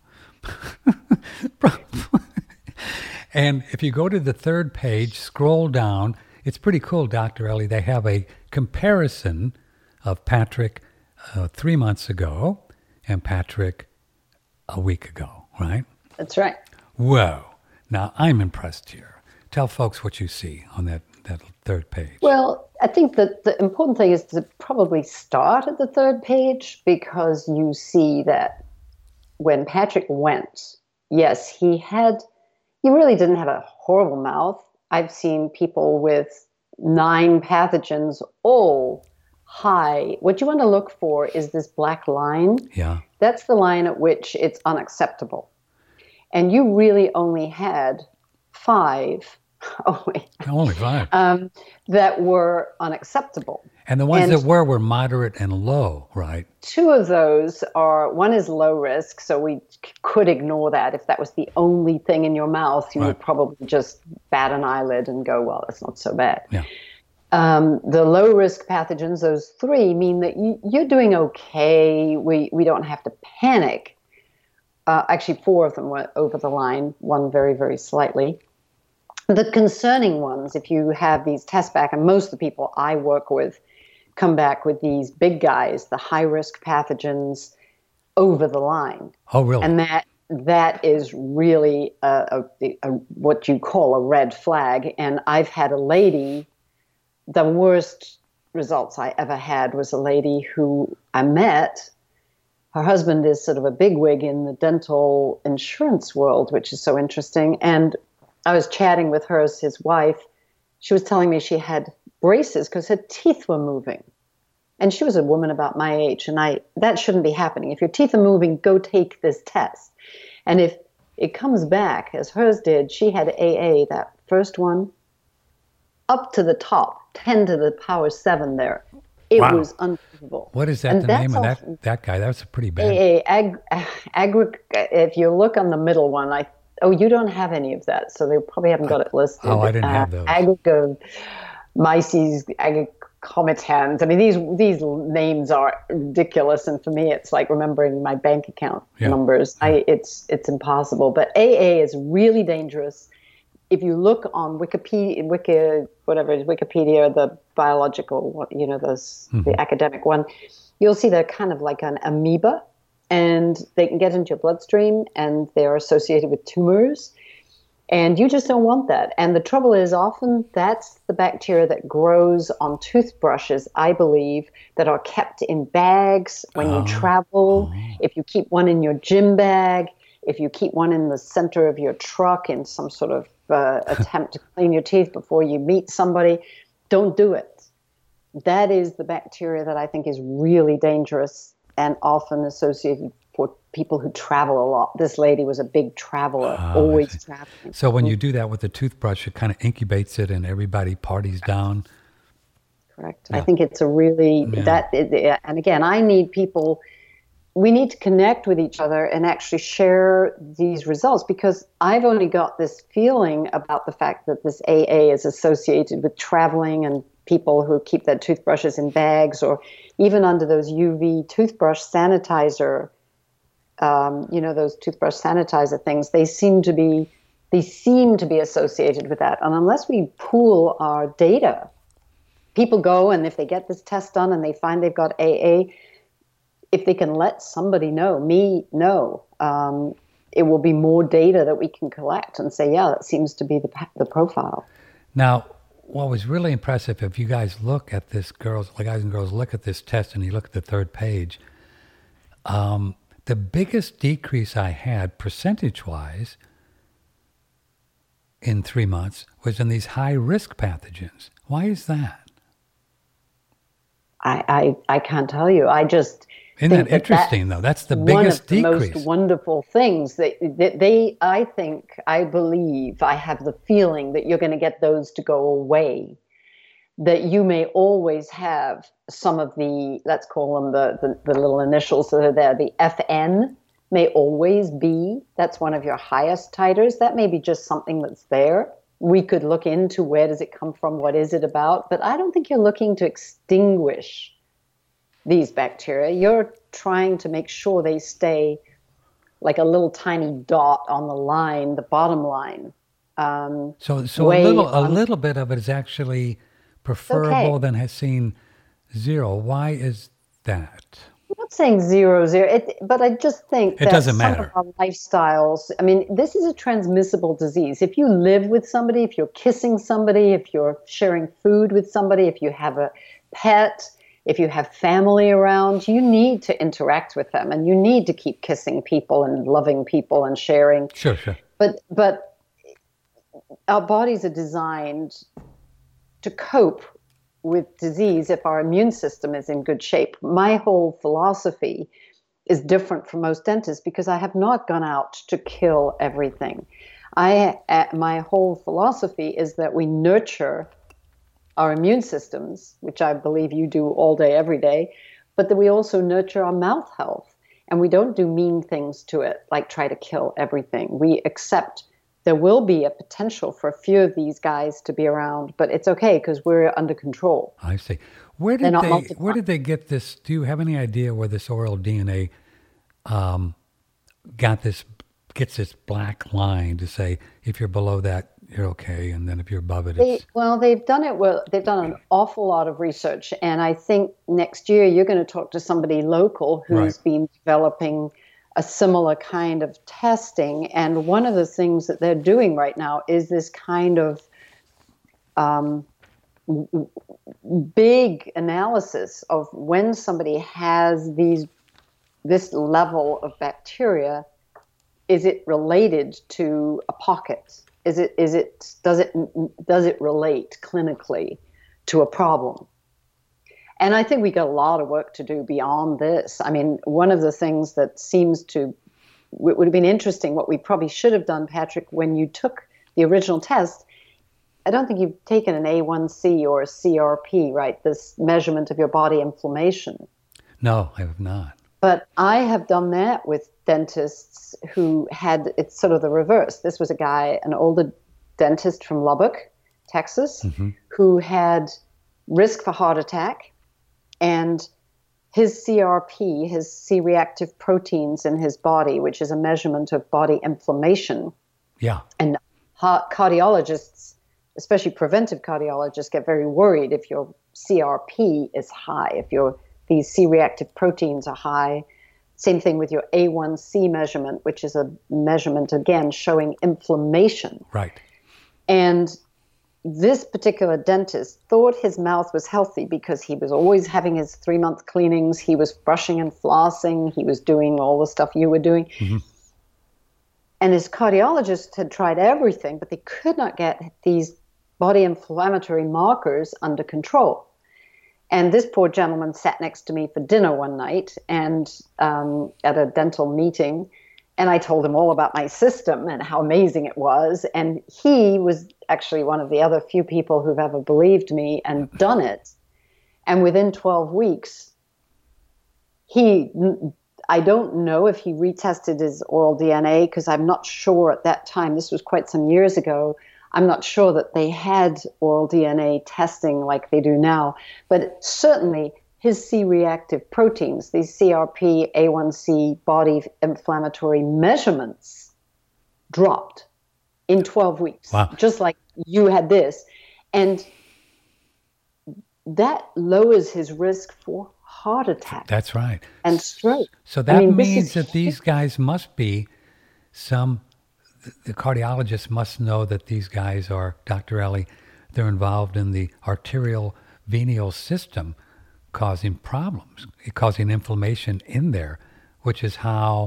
And if you go to the third page, scroll down, it's pretty cool, Dr. Ellie. They have a comparison of Patrick 3 months ago and Patrick a week ago, right? That's right. Whoa. Now, I'm impressed here. Tell folks what you see on that third page. Well, I think that the important thing is to probably start at the third page because you see that when Patrick went, yes, he really didn't have a horrible mouth. I've seen people with 9 pathogens, all high. What you want to look for is this black line. Yeah. That's the line at which it's unacceptable. And you really only had 5 Only 5. that were unacceptable. And the ones that were moderate and low, right? 2 of those one is low risk, so we could ignore that. If that was the only thing in your mouth, you would probably just bat an eyelid and go, well, that's not so bad. Yeah. The low risk pathogens, those 3, mean that you're doing okay. We don't have to panic. Actually, 4 of them went over the line, 1 very, very slightly. The concerning ones, if you have these tests back, and most of the people I work with come back with these big guys, the high-risk pathogens over the line. Oh, really? And that is really what you call a red flag. And I've had a lady, the worst results I ever had was a lady who I met. Her husband is sort of a bigwig in the dental insurance world, which is so interesting. And I was chatting with her as his wife. She was telling me she had braces because her teeth were moving. And she was a woman about my age. And that shouldn't be happening. If your teeth are moving, go take this test. And if it comes back, as hers did, she had AA, that first one, up to the top, 10 to the power 7 there. It Wow. was unbelievable. What is that, And the that's name of also- that guy? That's a pretty bad. If you look on the middle one, you don't have any of that, so they probably haven't got it listed. Oh, I didn't have those. Agrigomyces, Agricomitans. I mean, these names are ridiculous, and for me, it's like remembering my bank account numbers. It's impossible. But AA is really dangerous. If you look on Wikipedia, the biological, the academic one, you'll see they're kind of like an amoeba, and they can get into your bloodstream, and they're associated with tumors, and you just don't want that. And the trouble is often that's the bacteria that grows on toothbrushes, I believe, that are kept in bags when you travel. If you keep one in your gym bag, if you keep one in the center of your truck in some sort of attempt to clean your teeth before you meet somebody, don't do it. That is the bacteria that I think is really dangerous and often associated for people who travel a lot. This lady was a big traveler, always traveling. So when you do that with the toothbrush, it kind of incubates it and everybody parties down. Correct. Yeah. I think it's a really, and again, we need to connect with each other and actually share these results, because I've only got this feeling about the fact that this AA is associated with traveling and people who keep their toothbrushes in bags, or even under those UV toothbrush sanitizer, those toothbrush sanitizer things, they seem to be associated with that. And unless we pool our data, people go, and if they get this test done and they find they've got AA, if they can let somebody know, it will be more data that we can collect and say, yeah, that seems to be the profile. Now, what was really impressive, if you guys look at this, guys and girls look at this test and you look at the third page, the biggest decrease I had percentage-wise in 3 months was in these high-risk pathogens. Why is that? I can't tell you. I just Isn't that interesting, though? That's the biggest decrease. One of the most wonderful things I believe, I have the feeling that you're going to get those to go away. That you may always have some of the, let's call them the little initials that are there, the FN may always be, that's one of your highest titers. That may be just something that's there. We could look into where does it come from, what is it about, but I don't think you're looking to extinguish these bacteria. You're trying to make sure they stay like a little tiny dot on the line, the bottom line. So a little bit of it is actually preferable than has seen zero. Why is that? I'm not saying zero, but I just think it doesn't matter. Some of our lifestyles, I mean, this is a transmissible disease. If you live with somebody, if you're kissing somebody, if you're sharing food with somebody, if you have a pet, if you have family around, you need to interact with them, and you need to keep kissing people and loving people and sharing. Sure. But our bodies are designed to cope with disease if our immune system is in good shape. My whole philosophy is different from most dentists because I have not gone out to kill everything. My whole philosophy is that we nurture our immune systems, which I believe you do all day, every day, but that we also nurture our mouth health. And we don't do mean things to it, like try to kill everything. We accept there will be a potential for a few of these guys to be around, but it's okay because we're under control. I see. Where did they get this? Do you have any idea where this oral DNA gets this black line to say if you're below that you're okay, and then if you're above it, they've done it well. They've done an awful lot of research, and I think next year you're going to talk to somebody local who's been developing a similar kind of testing. And one of the things that they're doing right now is this kind of big analysis of when somebody has this level of bacteria. Is it related to a pocket? Does it relate clinically to a problem? And I think we got a lot of work to do beyond this. I mean, one of the things that would have been interesting, what we probably should have done, Patrick, when you took the original test, I don't think you've taken an A1C or a CRP, right? This measurement of your body inflammation. No, I have not. But I have done that with dentists who had, it's sort of the reverse. This was a guy, an older dentist from Lubbock, Texas, who had risk for heart attack, and his CRP, his C-reactive proteins in his body, which is a measurement of body inflammation. Yeah. And cardiologists, especially preventive cardiologists, get very worried if your CRP is high, if these C-reactive proteins are high. Same thing with your A1C measurement, which is a measurement, again, showing inflammation. Right. And this particular dentist thought his mouth was healthy because he was always having his 3-month cleanings. He was brushing and flossing. He was doing all the stuff you were doing. Mm-hmm. And his cardiologist had tried everything, but they could not get these body inflammatory markers under control. And this poor gentleman sat next to me for dinner one night and at a dental meeting, and I told him all about my system and how amazing it was. And he was actually one of the other few people who've ever believed me and done it. And within 12 weeks, I don't know if he retested his oral DNA, because I'm not sure at that time, this was quite some years ago, I'm not sure that they had oral DNA testing like they do now, but certainly his C-reactive proteins, these CRP, A1C body inflammatory measurements dropped in 12 weeks, just like you had this. And that lowers his risk for heart attack. That's right. And stroke. So that means that these guys must be the cardiologist must know that these guys are, Dr. Ellie, they're involved in the arterial venial system causing problems, causing inflammation in there, which is how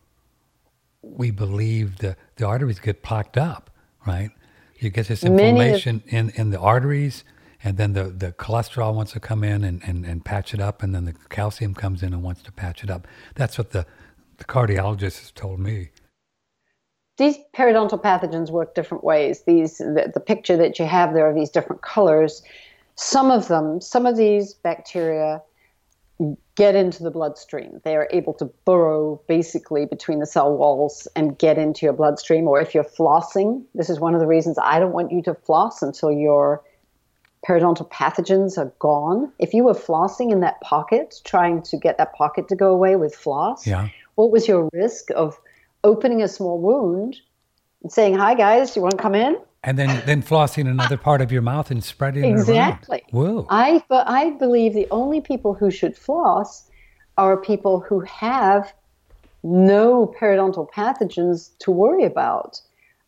we believe the arteries get plaqued up, right? You get this inflammation in the arteries, and then the cholesterol wants to come in and patch it up, and then the calcium comes in and wants to patch it up. That's what the cardiologist has told me. These periodontal pathogens work different ways. The picture that you have there are these different colors. Some of these bacteria get into the bloodstream. They are able to burrow basically between the cell walls and get into your bloodstream. Or if you're flossing, this is one of the reasons I don't want you to floss until your periodontal pathogens are gone. If you were flossing in that pocket, trying to get that pocket to go away with floss, what was your risk of opening a small wound and saying, "Hi guys, you want to come in?" And then flossing another part of your mouth and spreading it around. Exactly. Whoa. I believe the only people who should floss are people who have no periodontal pathogens to worry about,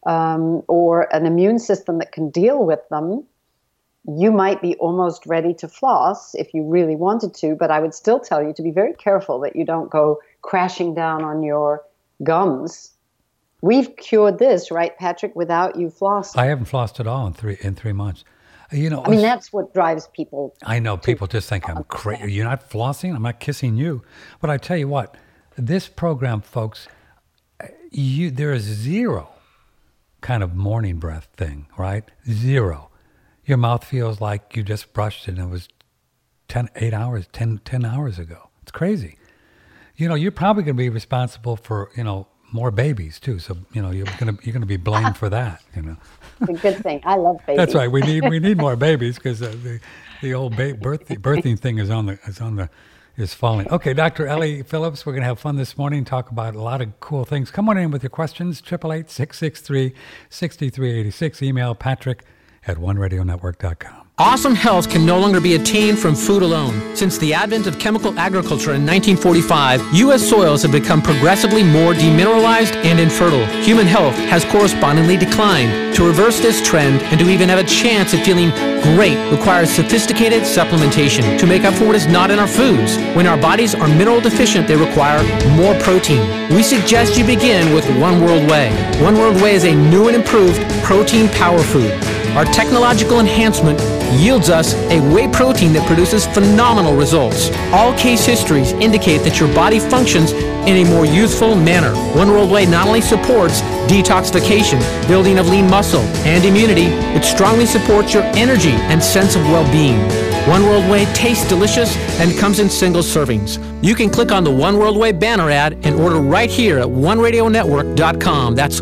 or an immune system that can deal with them. You might be almost ready to floss if you really wanted to, but I would still tell you to be very careful that you don't go crashing down on your gums. We've cured this, right, Patrick, without you flossing. I haven't flossed at all in 3 months. You know, I mean, that's what drives people. I know people just think I'm crazy. You're not flossing? I'm not kissing you. But I tell you what, this program, folks, there is zero kind of morning breath thing, right? Zero. Your mouth feels like you just brushed it and it was 10 hours ago. It's crazy. You know, you're probably going to be responsible for, more babies too. So, you're going to be blamed for that, It's a good thing. I love babies. That's right. We need more babies because the old birthing thing is on is falling. Okay, Dr. Ellie Phillips, we're going to have fun this morning, talk about a lot of cool things. Come on in with your questions, 888-663-6386. Email patrick@oneradionetwork.com. Awesome health can no longer be attained from food alone. Since the advent of chemical agriculture in 1945, U.S. soils have become progressively more demineralized and infertile. Human health has correspondingly declined. To reverse this trend and to even have a chance at feeling great requires sophisticated supplementation to make up for what is not in our foods. When our bodies are mineral deficient, they require more protein. We suggest you begin with One World Whey. One World Whey is a new and improved protein power food. Our technological enhancement yields us a whey protein that produces phenomenal results. All case histories indicate that your body functions in a more youthful manner. One World Whey not only supports detoxification, building of lean muscle, and immunity, it strongly supports your energy and sense of well-being. One World Whey tastes delicious and comes in single servings. You can click on the One World Whey banner ad and order right here at OneRadioNetwork.com. That's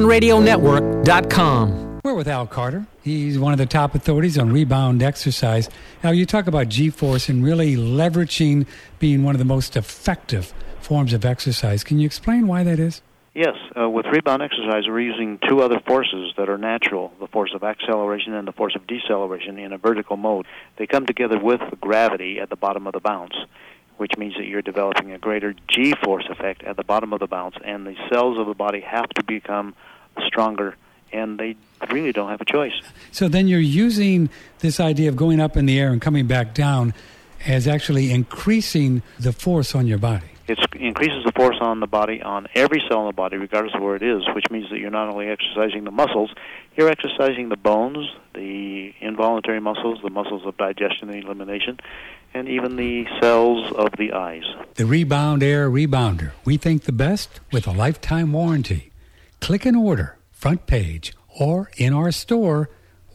OneRadioNetwork.com. We're with Al Carter. He's one of the top authorities on rebound exercise. Now, you talk about G-force and really leveraging being one of the most effective forms of exercise. Can you explain why that is? Yes. With rebound exercise, we're using two other forces that are natural, the force of acceleration and the force of deceleration in a vertical mode. They come together with gravity at the bottom of the bounce, which means that you're developing a greater G-force effect at the bottom of the bounce, and the cells of the body have to become stronger, and they really don't have a choice. So then you're using this idea of going up in the air and coming back down as actually increasing the force on your body. It increases the force on the body, on every cell in the body, regardless of where it is, which means that you're not only exercising the muscles, you're exercising the bones, the involuntary muscles, the muscles of digestion and elimination, and even the cells of the eyes. The Rebound Air Rebounder. We think the best with a lifetime warranty. Click and order, front page, or in our store,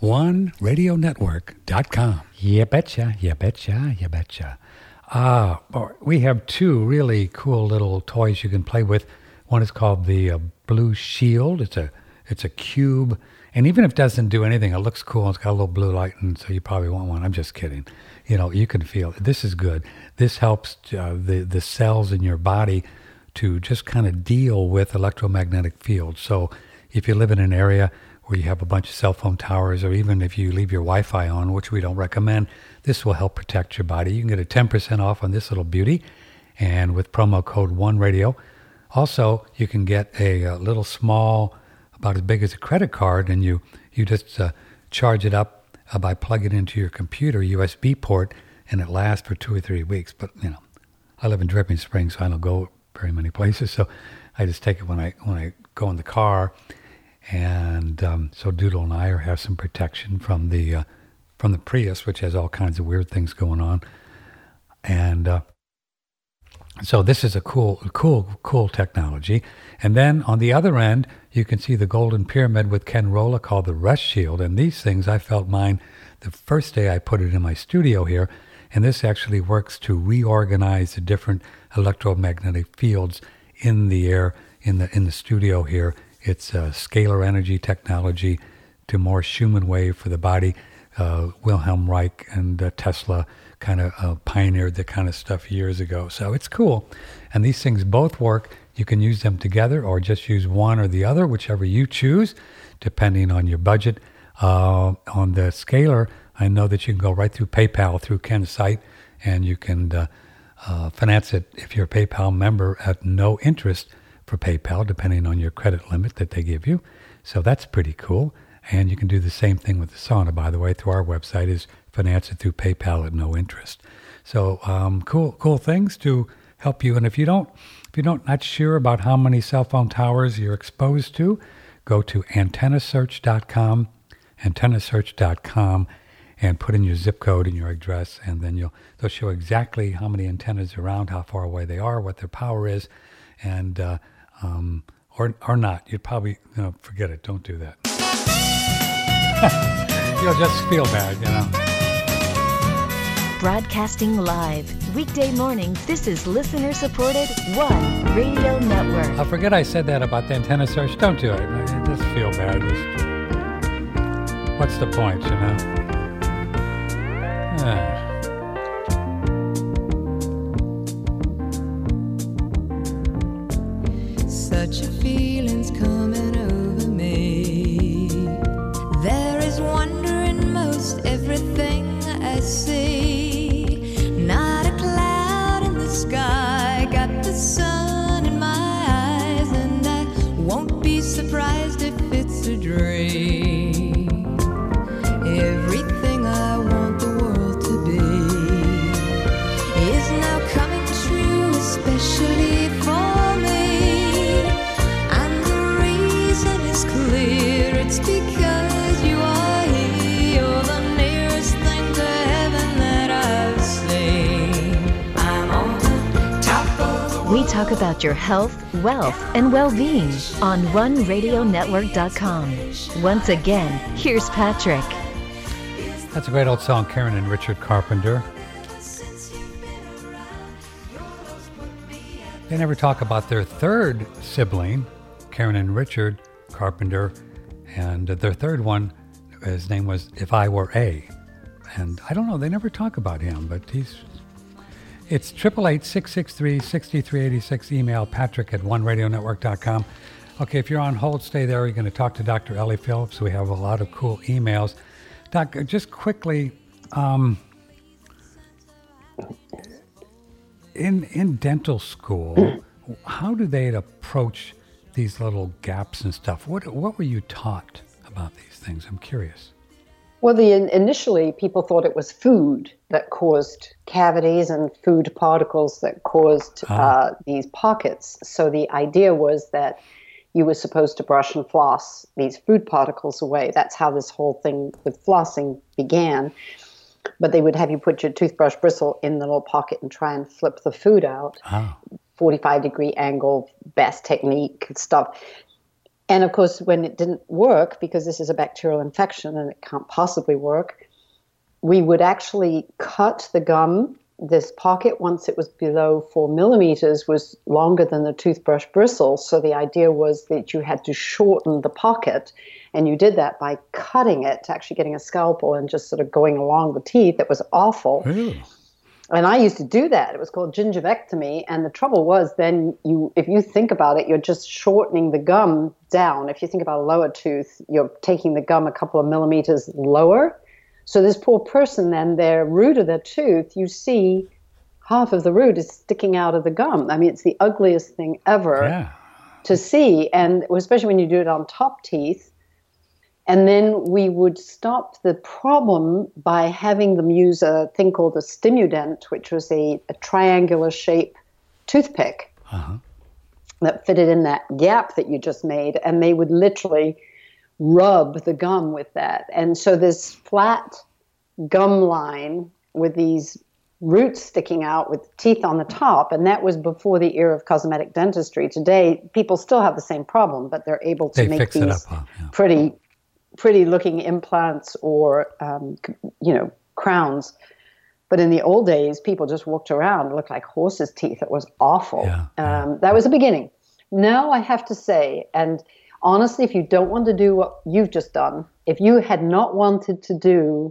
OneRadioNetwork.com. You betcha, you betcha, you betcha. We have two really cool little toys you can play with. One is called the Blue Shield. It's a cube, and even if it doesn't do anything, it looks cool. It's got a little blue light, and so you probably want one. I'm just kidding. You know, you can feel it. This is good. This helps the cells in your body to just kind of deal with electromagnetic fields. So if you live in an area where you have a bunch of cell phone towers, or even if you leave your Wi-Fi on, which we don't recommend, this will help protect your body. You can get a 10% off on this little beauty, and with promo code OneRadio. Also, you can get a little small, about as big as a credit card, and you just charge it up by plugging it into your computer USB port, and it lasts for 2 or 3 weeks. But you know, I live in Dripping Springs, so I don't go very many places, so I just take it when I go in the car. And so Doodle and I have some protection from the Prius, which has all kinds of weird things going on. And so this is a cool technology. And then on the other end, you can see the Golden Pyramid with Ken Rolla called the Rest Shield. And these things, I felt mine the first day I put it in my studio here. And this actually works to reorganize the different electromagnetic fields in the air in the studio here. It's scalar energy technology to more Schumann wave for the body. Wilhelm Reich and Tesla kind of pioneered the kind of stuff years ago. So it's cool. And these things both work. You can use them together or just use one or the other, whichever you choose, depending on your budget. On the scalar, I know that you can go right through PayPal through Ken's site, and you can finance it if you're a PayPal member at no interest for PayPal, depending on your credit limit that they give you. So that's pretty cool. And you can do the same thing with the sauna, by the way, through our website, is finance it through PayPal at no interest. So cool things to help you. And if you're not sure about how many cell phone towers you're exposed to, go to antennasearch.com, and put in your zip code and your address, and then they'll show exactly how many antennas are around, how far away they are, what their power is, and or not. You'd probably forget it. Don't do that. You'll just feel bad, Broadcasting live, weekday mornings. This is listener-supported One Radio Network. I forget I said that about the antenna search. Don't do it. It just feel bad. What's the point, say, not a cloud in the sky, got the sun in my eyes, and I won't be surprised if it's a dream. Everything I want the world to be is now coming true, especially for me. And the reason is clear, it's because you are here. You're the nearest thing to heaven that I've seen. I'm on the top of the world. We talk about your health, wealth, and well-being on OneRadioNetwork.com. Once again, here's Patrick. That's a great old song, Karen and Richard Carpenter. They never talk about their third sibling, Karen and Richard Carpenter, and their third one, his name was If I Were A. And I don't know, they never talk about him, but it's 888-663-6386, email patrick@oneradionetwork.com. Okay, if you're on hold, stay there. You're going to talk to Dr. Ellie Phillips. We have a lot of cool emails. Doc, just quickly, in dental school, how do they approach these little gaps and stuff? What were you taught about these things? I'm curious. Well, initially people thought it was food that caused cavities and food particles that caused these pockets. So the idea was that you were supposed to brush and floss these food particles away. That's how this whole thing with flossing began. But they would have you put your toothbrush bristle in the little pocket and try and flip the food out. 45-degree angle, best technique stuff. And of course, when it didn't work, because this is a bacterial infection and it can't possibly work, we would actually cut the gum. This pocket, once it was below 4 millimeters, was longer than the toothbrush bristle. So the idea was that you had to shorten the pocket, and you did that by cutting it, actually getting a scalpel and just sort of going along the teeth. It was awful. Ew. And I used to do that. It was called gingivectomy. And the trouble was then if you think about it, you're just shortening the gum down. If you think about a lower tooth, you're taking the gum a couple of millimeters lower. So this poor person then, their root of their tooth, you see half of the root is sticking out of the gum. I mean, it's the ugliest thing ever to see. And especially when you do it on top teeth. And then we would stop the problem by having them use a thing called a Stimudent, which was a triangular shape toothpick that fitted in that gap that you just made. And they would literally rub the gum with that. And so this flat gum line with these roots sticking out with teeth on the top, and that was before the era of cosmetic dentistry. Today, people still have the same problem, but they're able to make these pretty looking implants or, crowns. But in the old days, people just walked around, looked like horses' teeth. It was awful. That was the beginning. Now I have to say, and honestly, if you don't want to do what you've just done, if you had not wanted to do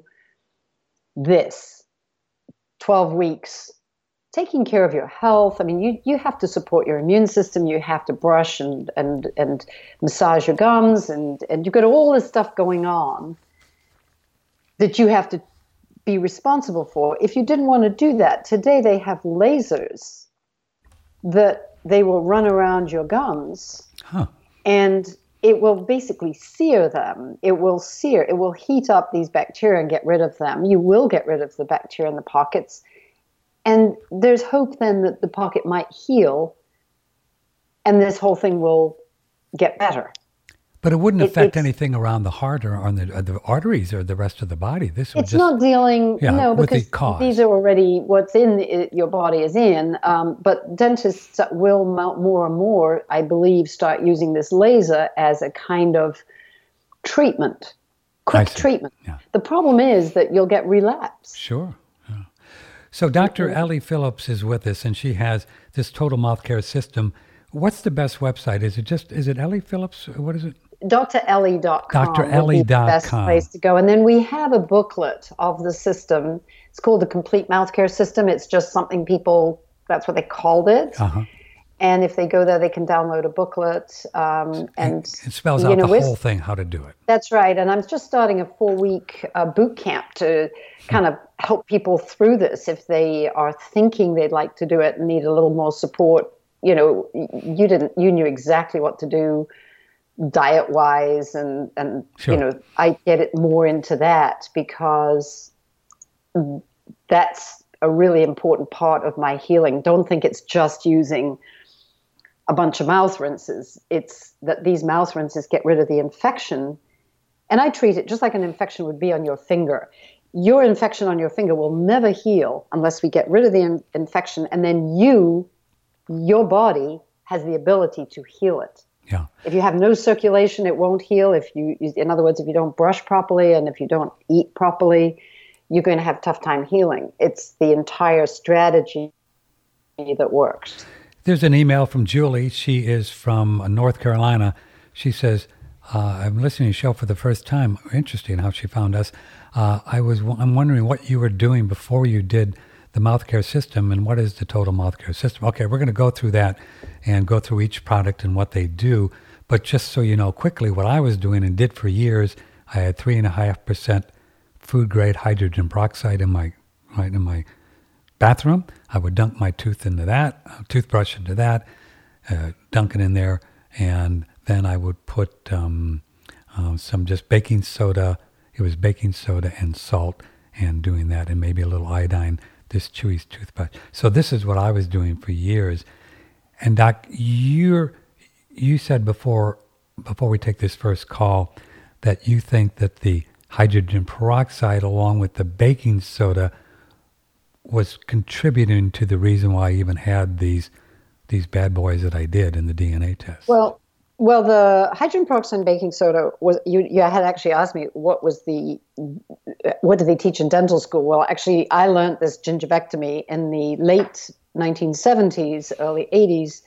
this 12 weeks, taking care of your health, I mean, you have to support your immune system. You have to brush and massage your gums, and you've got all this stuff going on that you have to be responsible for. If you didn't want to do that, today they have lasers that they will run around your gums. And it will basically sear them. It will heat up these bacteria and get rid of them. You will get rid of the bacteria in the pockets. And there's hope then that the pocket might heal and this whole thing will get better. But it wouldn't affect anything around the heart or on the arteries or the rest of the body. This would it's not dealing, no, with because the cause. These are already what's in your body is in. But dentists will more and more, I believe, start using this laser as a kind of treatment, quick treatment. Yeah. The problem is that you'll get relapse. Sure. Yeah. So Dr. Ellie Phillips is with us, and she has this total mouth care system. What's the best website? Is it Ellie Phillips? What is it? DrEllie.com. DrEllie.com. The best place to go. And then we have a booklet of the system. It's called the Complete Mouth Care System. It's just something that's what they called it. And if they go there, they can download a booklet. And it spells out the whole thing, how to do it. That's right. And I'm just starting a 4-week boot camp to kind of help people through this. If they are thinking they'd like to do it and need a little more support, you know, you knew exactly what to do diet-wise. And sure. You know, I get it more into that because that's a really important part of my healing. Don't think it's just using a bunch of mouth rinses. It's that these mouth rinses get rid of the infection. And I treat it just like an infection would be on your finger. Your infection on your finger will never heal unless we get rid of the infection. And then your body has the ability to heal it. Yeah. If you have no circulation, it won't heal. In other words, if you don't brush properly and if you don't eat properly, you're going to have a tough time healing. It's the entire strategy that works. There's an email from Julie. She is from North Carolina. She says, I'm listening to the show for the first time. Interesting how she found us. I'm wondering what you were doing before you did the mouth care system and what is the total mouth care system. Okay, we're going to go through that and go through each product and what they do. But just so you know quickly, what I was doing and did for years, I had 3.5% food-grade hydrogen peroxide in my bathroom. I would dunk my toothbrush into that, dunk it in there, and then I would put some just baking soda. It was baking soda and salt, and doing that, and maybe a little iodine, this Chewy's toothbrush. So this is what I was doing for years. And Doc, you said before we take this first call that you think that the hydrogen peroxide along with the baking soda was contributing to the reason why I even had these bad boys that I did in the DNA test. Well, the hydrogen peroxide and baking soda was you had actually asked me what did they teach in dental school? Well, actually, I learned this gingivectomy in the late 1970s, early 80s.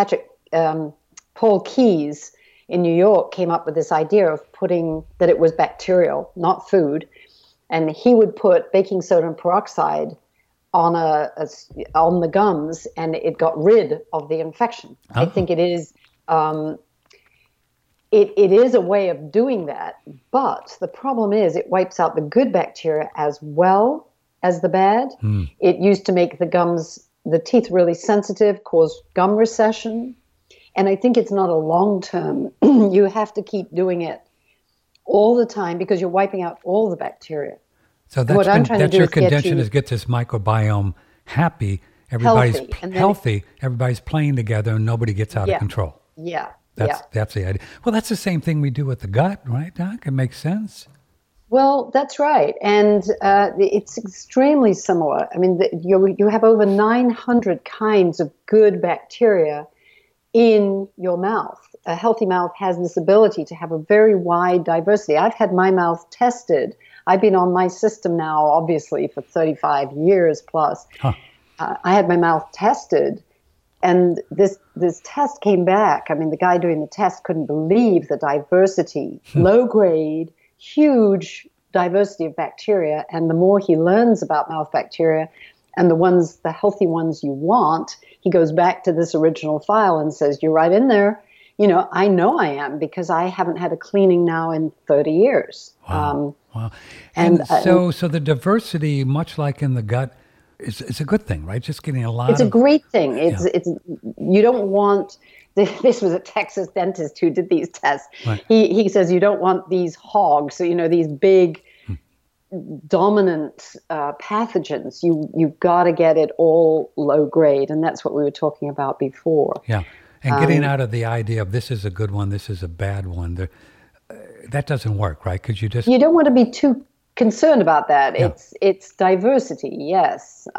Paul Keyes in New York came up with this idea of putting that it was bacterial, not food, and he would put baking soda and peroxide on the gums, and it got rid of the infection. Oh. I think it is. It is a way of doing that, but the problem is it wipes out the good bacteria as well as the bad. Mm. It used to make the teeth really sensitive, cause gum recession, and I think it's not a long-term. You have to keep doing it all the time because you're wiping out all the bacteria. So that's your contention is get this microbiome happy. Everybody's healthy. Everybody's playing together, and nobody gets out of control. Yeah. That's the idea. Well, that's the same thing we do with the gut, right, Doc? It makes sense. Well, that's right, and it's extremely similar. I mean, you have over 900 kinds of good bacteria in your mouth. A healthy mouth has this ability to have a very wide diversity. I've had my mouth tested. I've been on my system now, obviously, for 35 years plus. Huh. I had my mouth tested, and this test came back. I mean, the guy doing the test couldn't believe the diversity, low grade, huge diversity of bacteria. And the more he learns about mouth bacteria and the healthy ones you want, he goes back to this original file and says, you're right in there. You know I am because I haven't had a cleaning now in 30 years. Wow. And so the diversity, much like in the gut, it's a good thing, right? Just getting a lot. It's a great thing. It's you don't want. This was a Texas dentist who did these tests. Right. He says you don't want these hogs, so these big dominant pathogens. You've got to get it all low grade, and that's what we were talking about before. Yeah, and getting out of the idea of this is a good one, this is a bad one. That doesn't work, right? Because you don't want to be too concerned about that. Yeah. It's diversity, yes.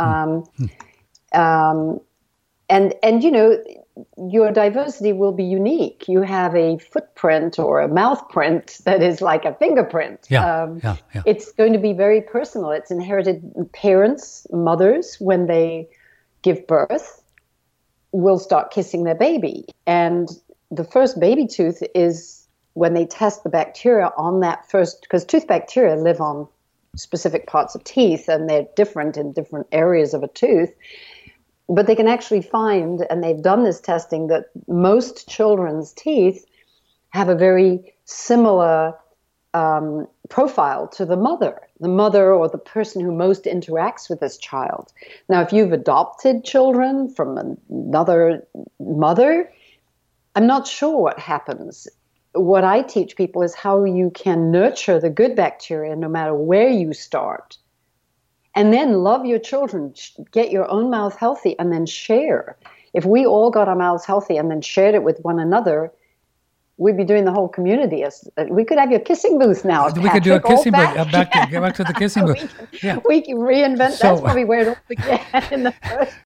And your diversity will be unique. You have a footprint or a mouth print that is like a fingerprint. Yeah. It's going to be very personal. It's inherited. Parents, mothers, when they give birth, will start kissing their baby. And the first baby tooth is when they test the bacteria on that first, because tooth bacteria live on specific parts of teeth and they're different in different areas of a tooth. But they can actually find, and they've done this testing, that most children's teeth have a very similar profile to the mother or the person who most interacts with this child. Now, if you've adopted children from another mother, I'm not sure what happens. What I teach people is how you can nurture the good bacteria no matter where you start. And then love your children, get your own mouth healthy, and then share. If we all got our mouths healthy and then shared it with one another, we'd be doing the whole community. We could have your kissing booth now. We could do a kissing booth. Get back to the kissing booth. We can reinvent. That's probably where it all began in the first